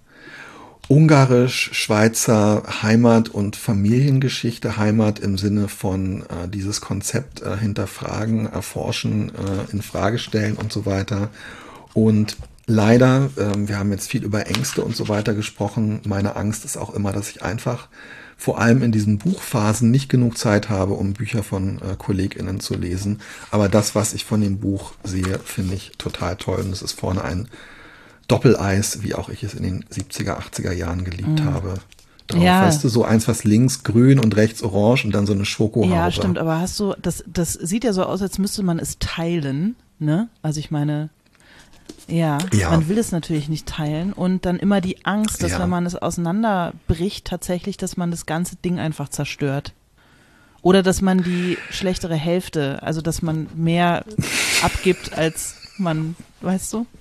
ungarisch-Schweizer Heimat- und Familiengeschichte. Heimat im Sinne von äh, dieses Konzept äh, hinterfragen, erforschen, äh, in Frage stellen und so weiter. Und leider, äh, wir haben jetzt viel über Ängste und so weiter gesprochen. Meine Angst ist auch immer, dass ich einfach vor allem in diesen Buchphasen nicht genug Zeit habe, um Bücher von äh, KollegInnen zu lesen. Aber das, was ich von dem Buch sehe, finde ich total toll. Und es ist vorne ein Doppeleis, wie auch ich es in den siebziger, achtziger Jahren geliebt mm. habe. Drauf, ja. Weißt du, so eins, was links grün und rechts orange und dann so eine Schokohaube. Ja, stimmt, aber hast du, das, das sieht ja so aus, als müsste man es teilen, ne? Also ich meine, ja, ja, man will es natürlich nicht teilen und dann immer die Angst, dass ja. wenn man es auseinanderbricht, tatsächlich, dass man das ganze Ding einfach zerstört. Oder dass man die schlechtere Hälfte, also dass man mehr abgibt, als man, weißt du?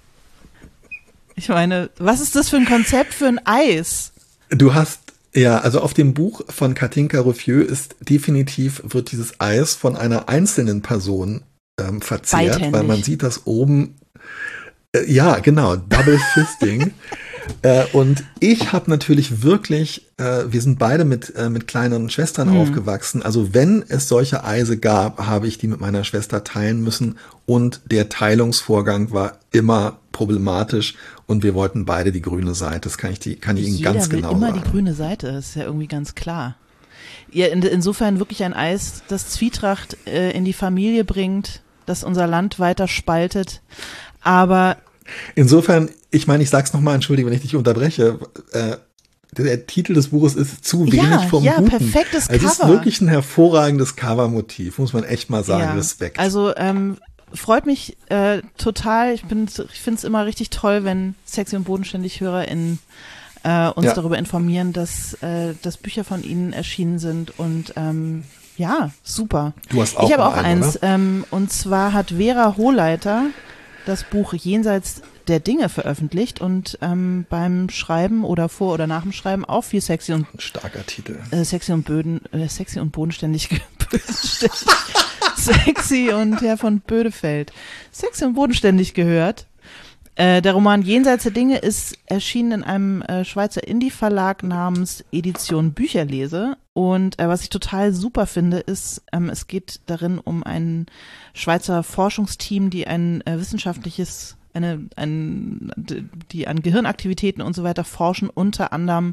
Ich meine, was ist das für ein Konzept für ein Eis? Du hast, ja, also auf dem Buch von Katinka Ruffieux ist definitiv, wird dieses Eis von einer einzelnen Person ähm, verzehrt, Beidhändig. Weil man sieht, dass oben, äh, ja, genau, Double Fisting. äh, und ich habe natürlich wirklich, äh, wir sind beide mit, äh, mit kleineren Schwestern mhm. aufgewachsen. Also wenn es solche Eise gab, habe ich die mit meiner Schwester teilen müssen. Und der Teilungsvorgang war immer problematisch und wir wollten beide die grüne Seite. Das kann ich, die, kann ich Ihnen Jeder ganz will genau immer sagen. Die grüne Seite, das ist ja irgendwie ganz klar. Ja, in, insofern wirklich ein Eis, das Zwietracht äh, in die Familie bringt, das unser Land weiter spaltet. Aber insofern, ich meine, ich sag's nochmal, entschuldige, wenn ich dich unterbreche, äh, der Titel des Buches ist Zu wenig ja, vom ja, Guten. perfektes Cover. Es ist wirklich ein hervorragendes Covermotiv, muss man echt mal sagen, ja, Respekt. Also ähm, freut mich äh, total. Ich bin, ich finde es immer richtig toll, wenn Sexy und Bodenständig HörerInnen äh, uns ja. darüber informieren, dass, äh, dass Bücher von ihnen erschienen sind und ähm, ja, super. Du hast auch Ich habe auch einen, eins ähm, und zwar hat Vera Hohleiter das Buch Jenseits der Dinge veröffentlicht und ähm, beim Schreiben oder vor oder nach dem Schreiben auch viel sexy und starker Titel. Äh, sexy und Böden, äh, sexy und bodenständig, bodenständig sexy und Herr von Bödefeld. Sexy und bodenständig gehört. Äh, der Roman Jenseits der Dinge ist erschienen in einem äh, Schweizer Indie-Verlag namens Edition Bücherlese. Und äh, was ich total super finde, ist, ähm, es geht darin um ein Schweizer Forschungsteam, die ein äh, wissenschaftliches, eine, ein, die an Gehirnaktivitäten und so weiter forschen, unter anderem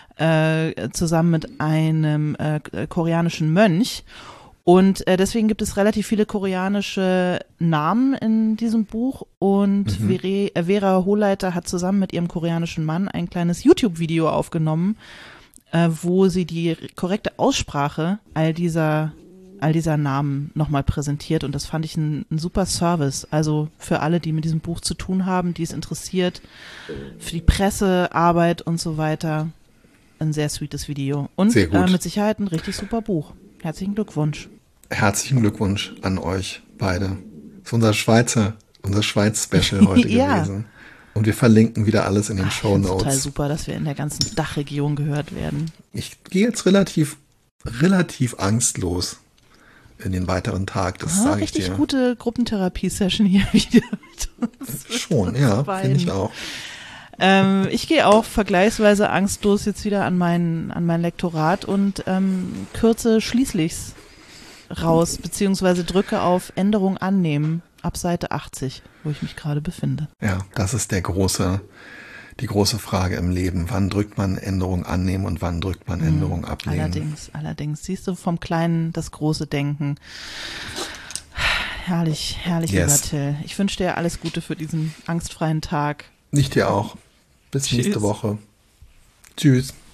äh, zusammen mit einem äh, koreanischen Mönch. Und äh, deswegen gibt es relativ viele koreanische Namen in diesem Buch und mhm. Vere, äh, Vera Hohleiter hat zusammen mit ihrem koreanischen Mann ein kleines YouTube-Video aufgenommen, äh, wo sie die korrekte Aussprache all dieser, all dieser Namen nochmal präsentiert und das fand ich ein, ein super Service, also für alle, die mit diesem Buch zu tun haben, die es interessiert, für die Pressearbeit und so weiter, ein sehr sweetes Video und sehr gut. Äh, mit Sicherheit ein richtig super Buch. Herzlichen Glückwunsch. Herzlichen Glückwunsch an euch beide. Das ist unser Schweizer, unser Schweiz-Special heute ja. gewesen. Und wir verlinken wieder alles in den Shownotes. Total super, dass wir in der ganzen Dachregion gehört werden. Ich gehe jetzt relativ, relativ angstlos in den weiteren Tag, das ah, sage ich dir. Richtig gute Gruppentherapie-Session hier wieder. Schon, ja, finde ich auch. Ähm, ich gehe auch vergleichsweise angstlos jetzt wieder an mein, an mein Lektorat und ähm, kürze schließlich's raus, beziehungsweise drücke auf Änderung annehmen ab Seite achtzig, wo ich mich gerade befinde. Ja, das ist der große, die große Frage im Leben. Wann drückt man Änderung annehmen und wann drückt man Änderung mhm, ablehnen? Allerdings, allerdings. Siehst du vom Kleinen das große Denken. Herrlich, herrlich, yes. lieber Till. Ich wünsche dir alles Gute für diesen angstfreien Tag. Ich dir auch. Bis Tschüss. Nächste Woche. Tschüss.